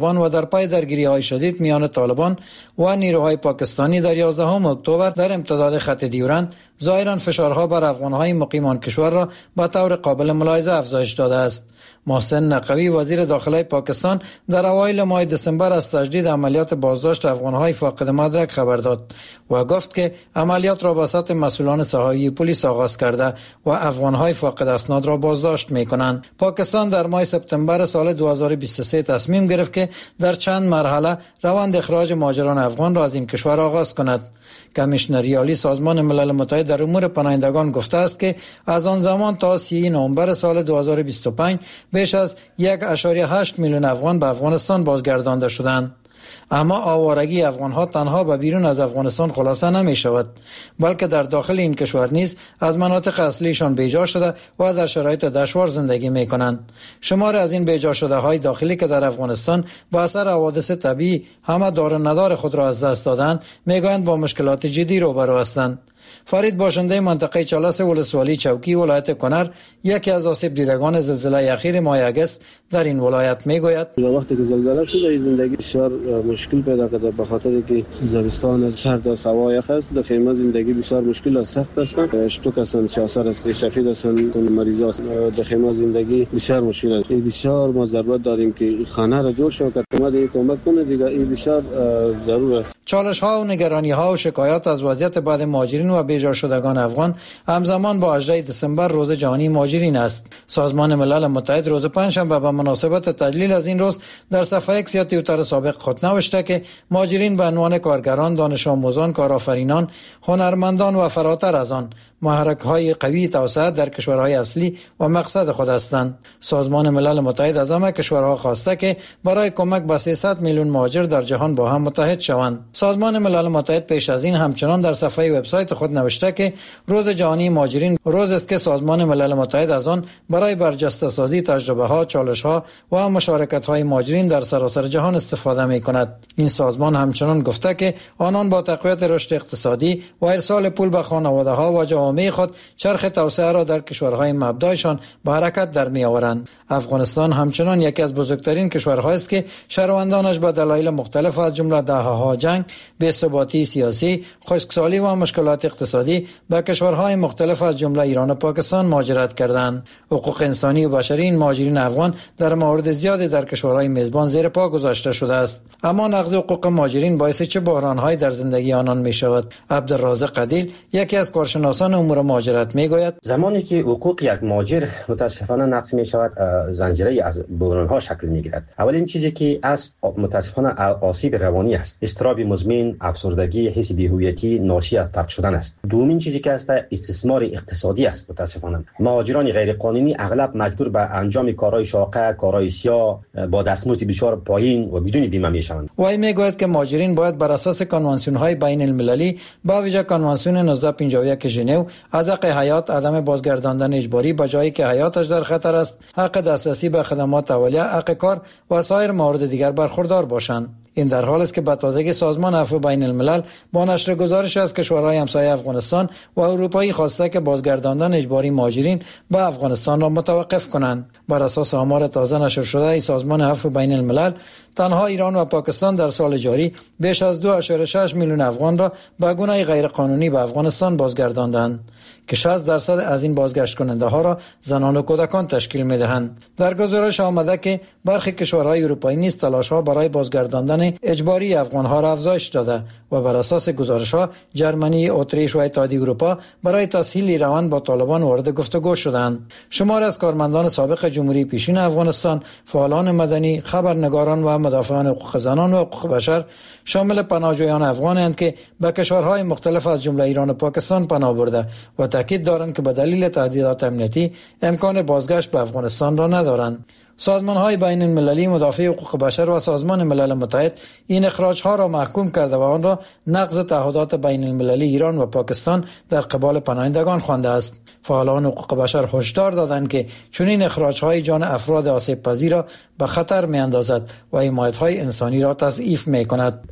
پای درگیری‌های شدید میان طالبان و نیروهای پاکستانی در یازدهم اکتبر در امتداد خط دیورند ظاهراً فشارها بر افغان‌های مقیم آن کشور را به طور قابل ملاحظه افزایش داده است. محسن نقوی وزیر داخلی پاکستان در اوایل ماه دسامبر از تجدید عملیات بازداشت افغان‌های فاقد مدرک خبر داد و گفت که عملیات را با سطح مسئولان ساحلی پلیس آغاز کرده و افغان‌های فاقد اسناد را بازداشت می‌کنند. پاکستان در ماه سپتامبر سال دو هزار و بیست و سه تصمیم گرفت که در چند مرحله روند اخراج مهاجران افغان را از این کشور آغاز کند. کمیشنری عالی سازمان ملل متحد در امور پناهندگان گفته است که از آن زمان تا سی نوامبر سال دو هزار و بیست و پنج بیش از یک و هشت میلیون افغان به افغانستان بازگردانده شدند. اما آوارگی افغان‌ها تنها به بیرون از افغانستان خلاصه نمی شود، بلکه در داخل این کشور نیز از مناطق اصلیشان بیجا شده و در شرایط دشوار زندگی می کنند. شمار از این بیجا شده های داخلی که در افغانستان با اثر حوادث طبیعی همه دار و ندار خود را از دست دادند میگویند با مشکلات جدی روبرو هستند. فرید باشنده منطقه چالاس ولسوالی چوکی ولایت کنر یکی از آسیب دیدگان زلزله اخیر ماه اگست در این ولایت میگوید وقتی که زلزله شده زندگی بسیار مشکل پیدا کرده به خاطر که زمستان سرد و سوایخ است. در خیمه زندگی بسیار مشکل است، سخت است. اشتو کسان سیاست است سفید هستند مریضا است. در خیمه زندگی بسیار مشکل است. بسیار ما ضرورت داریم که خانه را جور شود که کمک کمک کنه دیگه. این بسیار ضرور است. چالش ها و نگرانی ها و شکایات از وضعیت بعد مهاجرین و بیجا شدگان افغان همزمان با هجدهم دسامبر روز جهانی مهاجرین است. سازمان ملل متحد روز پنجشنبه به مناسبت تجلیل از این روز در صفحه ایکس یا توییتر سابق خود نوشته که مهاجرین به عنوان کارگران، دانش آموزان، کارآفرینان، هنرمندان و فراتر از آن محرک‌های قوی توسعه در کشورهای اصلی و مقصد خود هستند. سازمان ملل متحد از همه کشورها خواسته که برای کمک به سیصد میلیون مهاجر در جهان با هم متحد شوند. سازمان ملل متحد پیش از این همچنان در صفحه وبسایت خود نوشته که روز جهانی مهاجرین روز است که سازمان ملل متحد از آن برای برجسته سازی تجربه‌ها، چالش‌ها و مشارکت‌های مهاجرین در سراسر جهان استفاده می‌کند. این سازمان همچنان گفته که آنان با تقویت رشد اقتصادی و ارسال پول به خانواده‌ها و جوامع خود چرخ توسعه را در کشورهای مبدأشان به حرکت در می‌آورند. افغانستان همچنان یکی از بزرگترین کشورهایی است که شهروندانش به دلایل مختلف از جمله دهه‌ها جنگ، بی‌ثباتی سیاسی، خشکسالی و مشکلات اقتصادی به کشورهای مختلف از جمله ایران و پاکستان مهاجرت کردند. حقوق انسانی و بشری این مهاجرین افغان در مورد زیادی در کشورهای میزبان زیر پا گذاشته شده است. اما نقض حقوق مهاجرین باعث چه بحران‌هایی در زندگی آنان می‌شود؟ عبدالرازق قدیل یکی از کارشناسان امور مهاجرت میگوید زمانی که حقوق یک مهاجر متاسفانه نقض می‌شود زنجیره از بحران‌ها شکل می‌گیرد. اولین چیزی که از متاسفانه آسیب روانی است، اضطراب مزمن، افسردگی، حس بی‌هویتی ناشی از ترک شدن است. دومین چیزی که است استثمار اقتصادی است. متاسفانه مهاجران غیر قانونی اغلب مجبور به انجام کارهای شاقه، کارهای سیاه با دستمزد بسیار پایین و بدون بیمه میشوند. وی میگوید که مهاجرین باید بر اساس کنوانسیون‌های بین المللی با ویژه کنوانسیون نوزده پنجاه و یک ژنو از حق حیات، عدم بازگرداندن اجباری به جایی که حیاتش در خطر است، حق دسترسی به خدمات اولیه، حق کار و سایر موارد دیگر برخوردار باشند. این در حالی است که به تازگی سازمان عفو بین الملل با نشر گزارش از کشورهای همسایه افغانستان و اروپایی خواسته که بازگرداندن اجباری مهاجرین به افغانستان را متوقف کنند. بر اساس آمار تازه نشر شده سازمان عفو بین الملل، تنها ایران و پاکستان در سال جاری بیش از دو و شش میلیون افغان را به گونه غیر قانونی به افغانستان بازگرداندند که شصت درصد از این بازگشت کننده ها را زنان و کودکان تشکیل می دهند. در گزارش آمده که برخی کشورهای اروپایی نیز تلاش ها برای بازگرداندن اجباری افغان ها را افزایش داده و بر اساس گزارش ها ژرمنی، اتریش و اتحادیه اروپا برای تسهیل روند با طالبان وارد گفتگو شدند. شمار از کارمندان سابق جمهوری پیشین افغانستان، فعالان مدنی، خبرنگاران و مدافعان حقوق زنان و حقوق بشر شامل پناهجویان افغانند که به کشورهای مختلف از جمله ایران و پاکستان پناه برده و تاکید دارند که به دلیل تهدیدات امنیتی امکان بازگشت به افغانستان را ندارند. سازمان‌های بین المللی مدافع حقوق بشر و سازمان ملل متحد این اخراج‌ها را محکوم کرده و آن را نقض تعهدات بین المللی ایران و پاکستان در قبال پناهندگان خوانده است. فعالان حقوق بشر هشدار دادند که چنین اخراج‌های جان افراد آسیب پذیر را به خطر می‌اندازد و حمایت‌های انسانی را تضعیف می‌کند.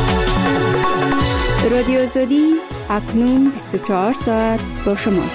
رادیو آزادی اکنون بیست و چهار ساعت با شماست.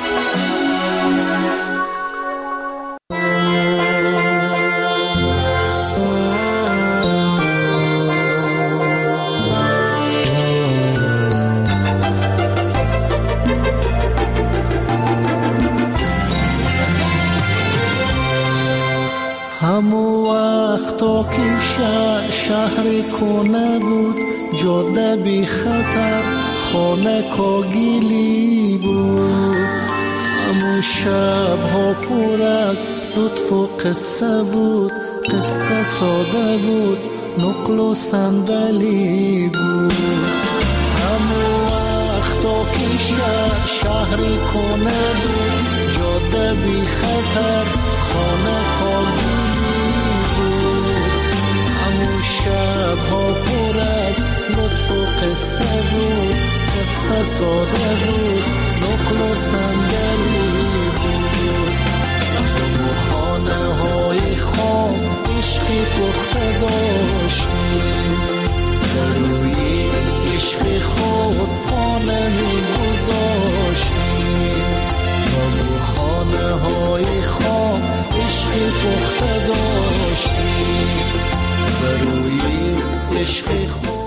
کنه بود، جاده بی خطر، خانه کاگیلی بود. همون شب ها پر از لطف و قصه بود، قصه ساده بود، نقل و صندلی بود. همون وقتا که شهر شهری کنه بود، جاده بی خطر، خانه کاگیلی بود. همون شب ها پر از لطف و قصه بود، قصه ساده بود، نقل و صندلی بود. همون خانه های خام عشقی پخته داشتیم، در روی عشق خود خانه می گذاشتیم. همون خانه های خام عشقی پخته داشتیم، در روی عشق خود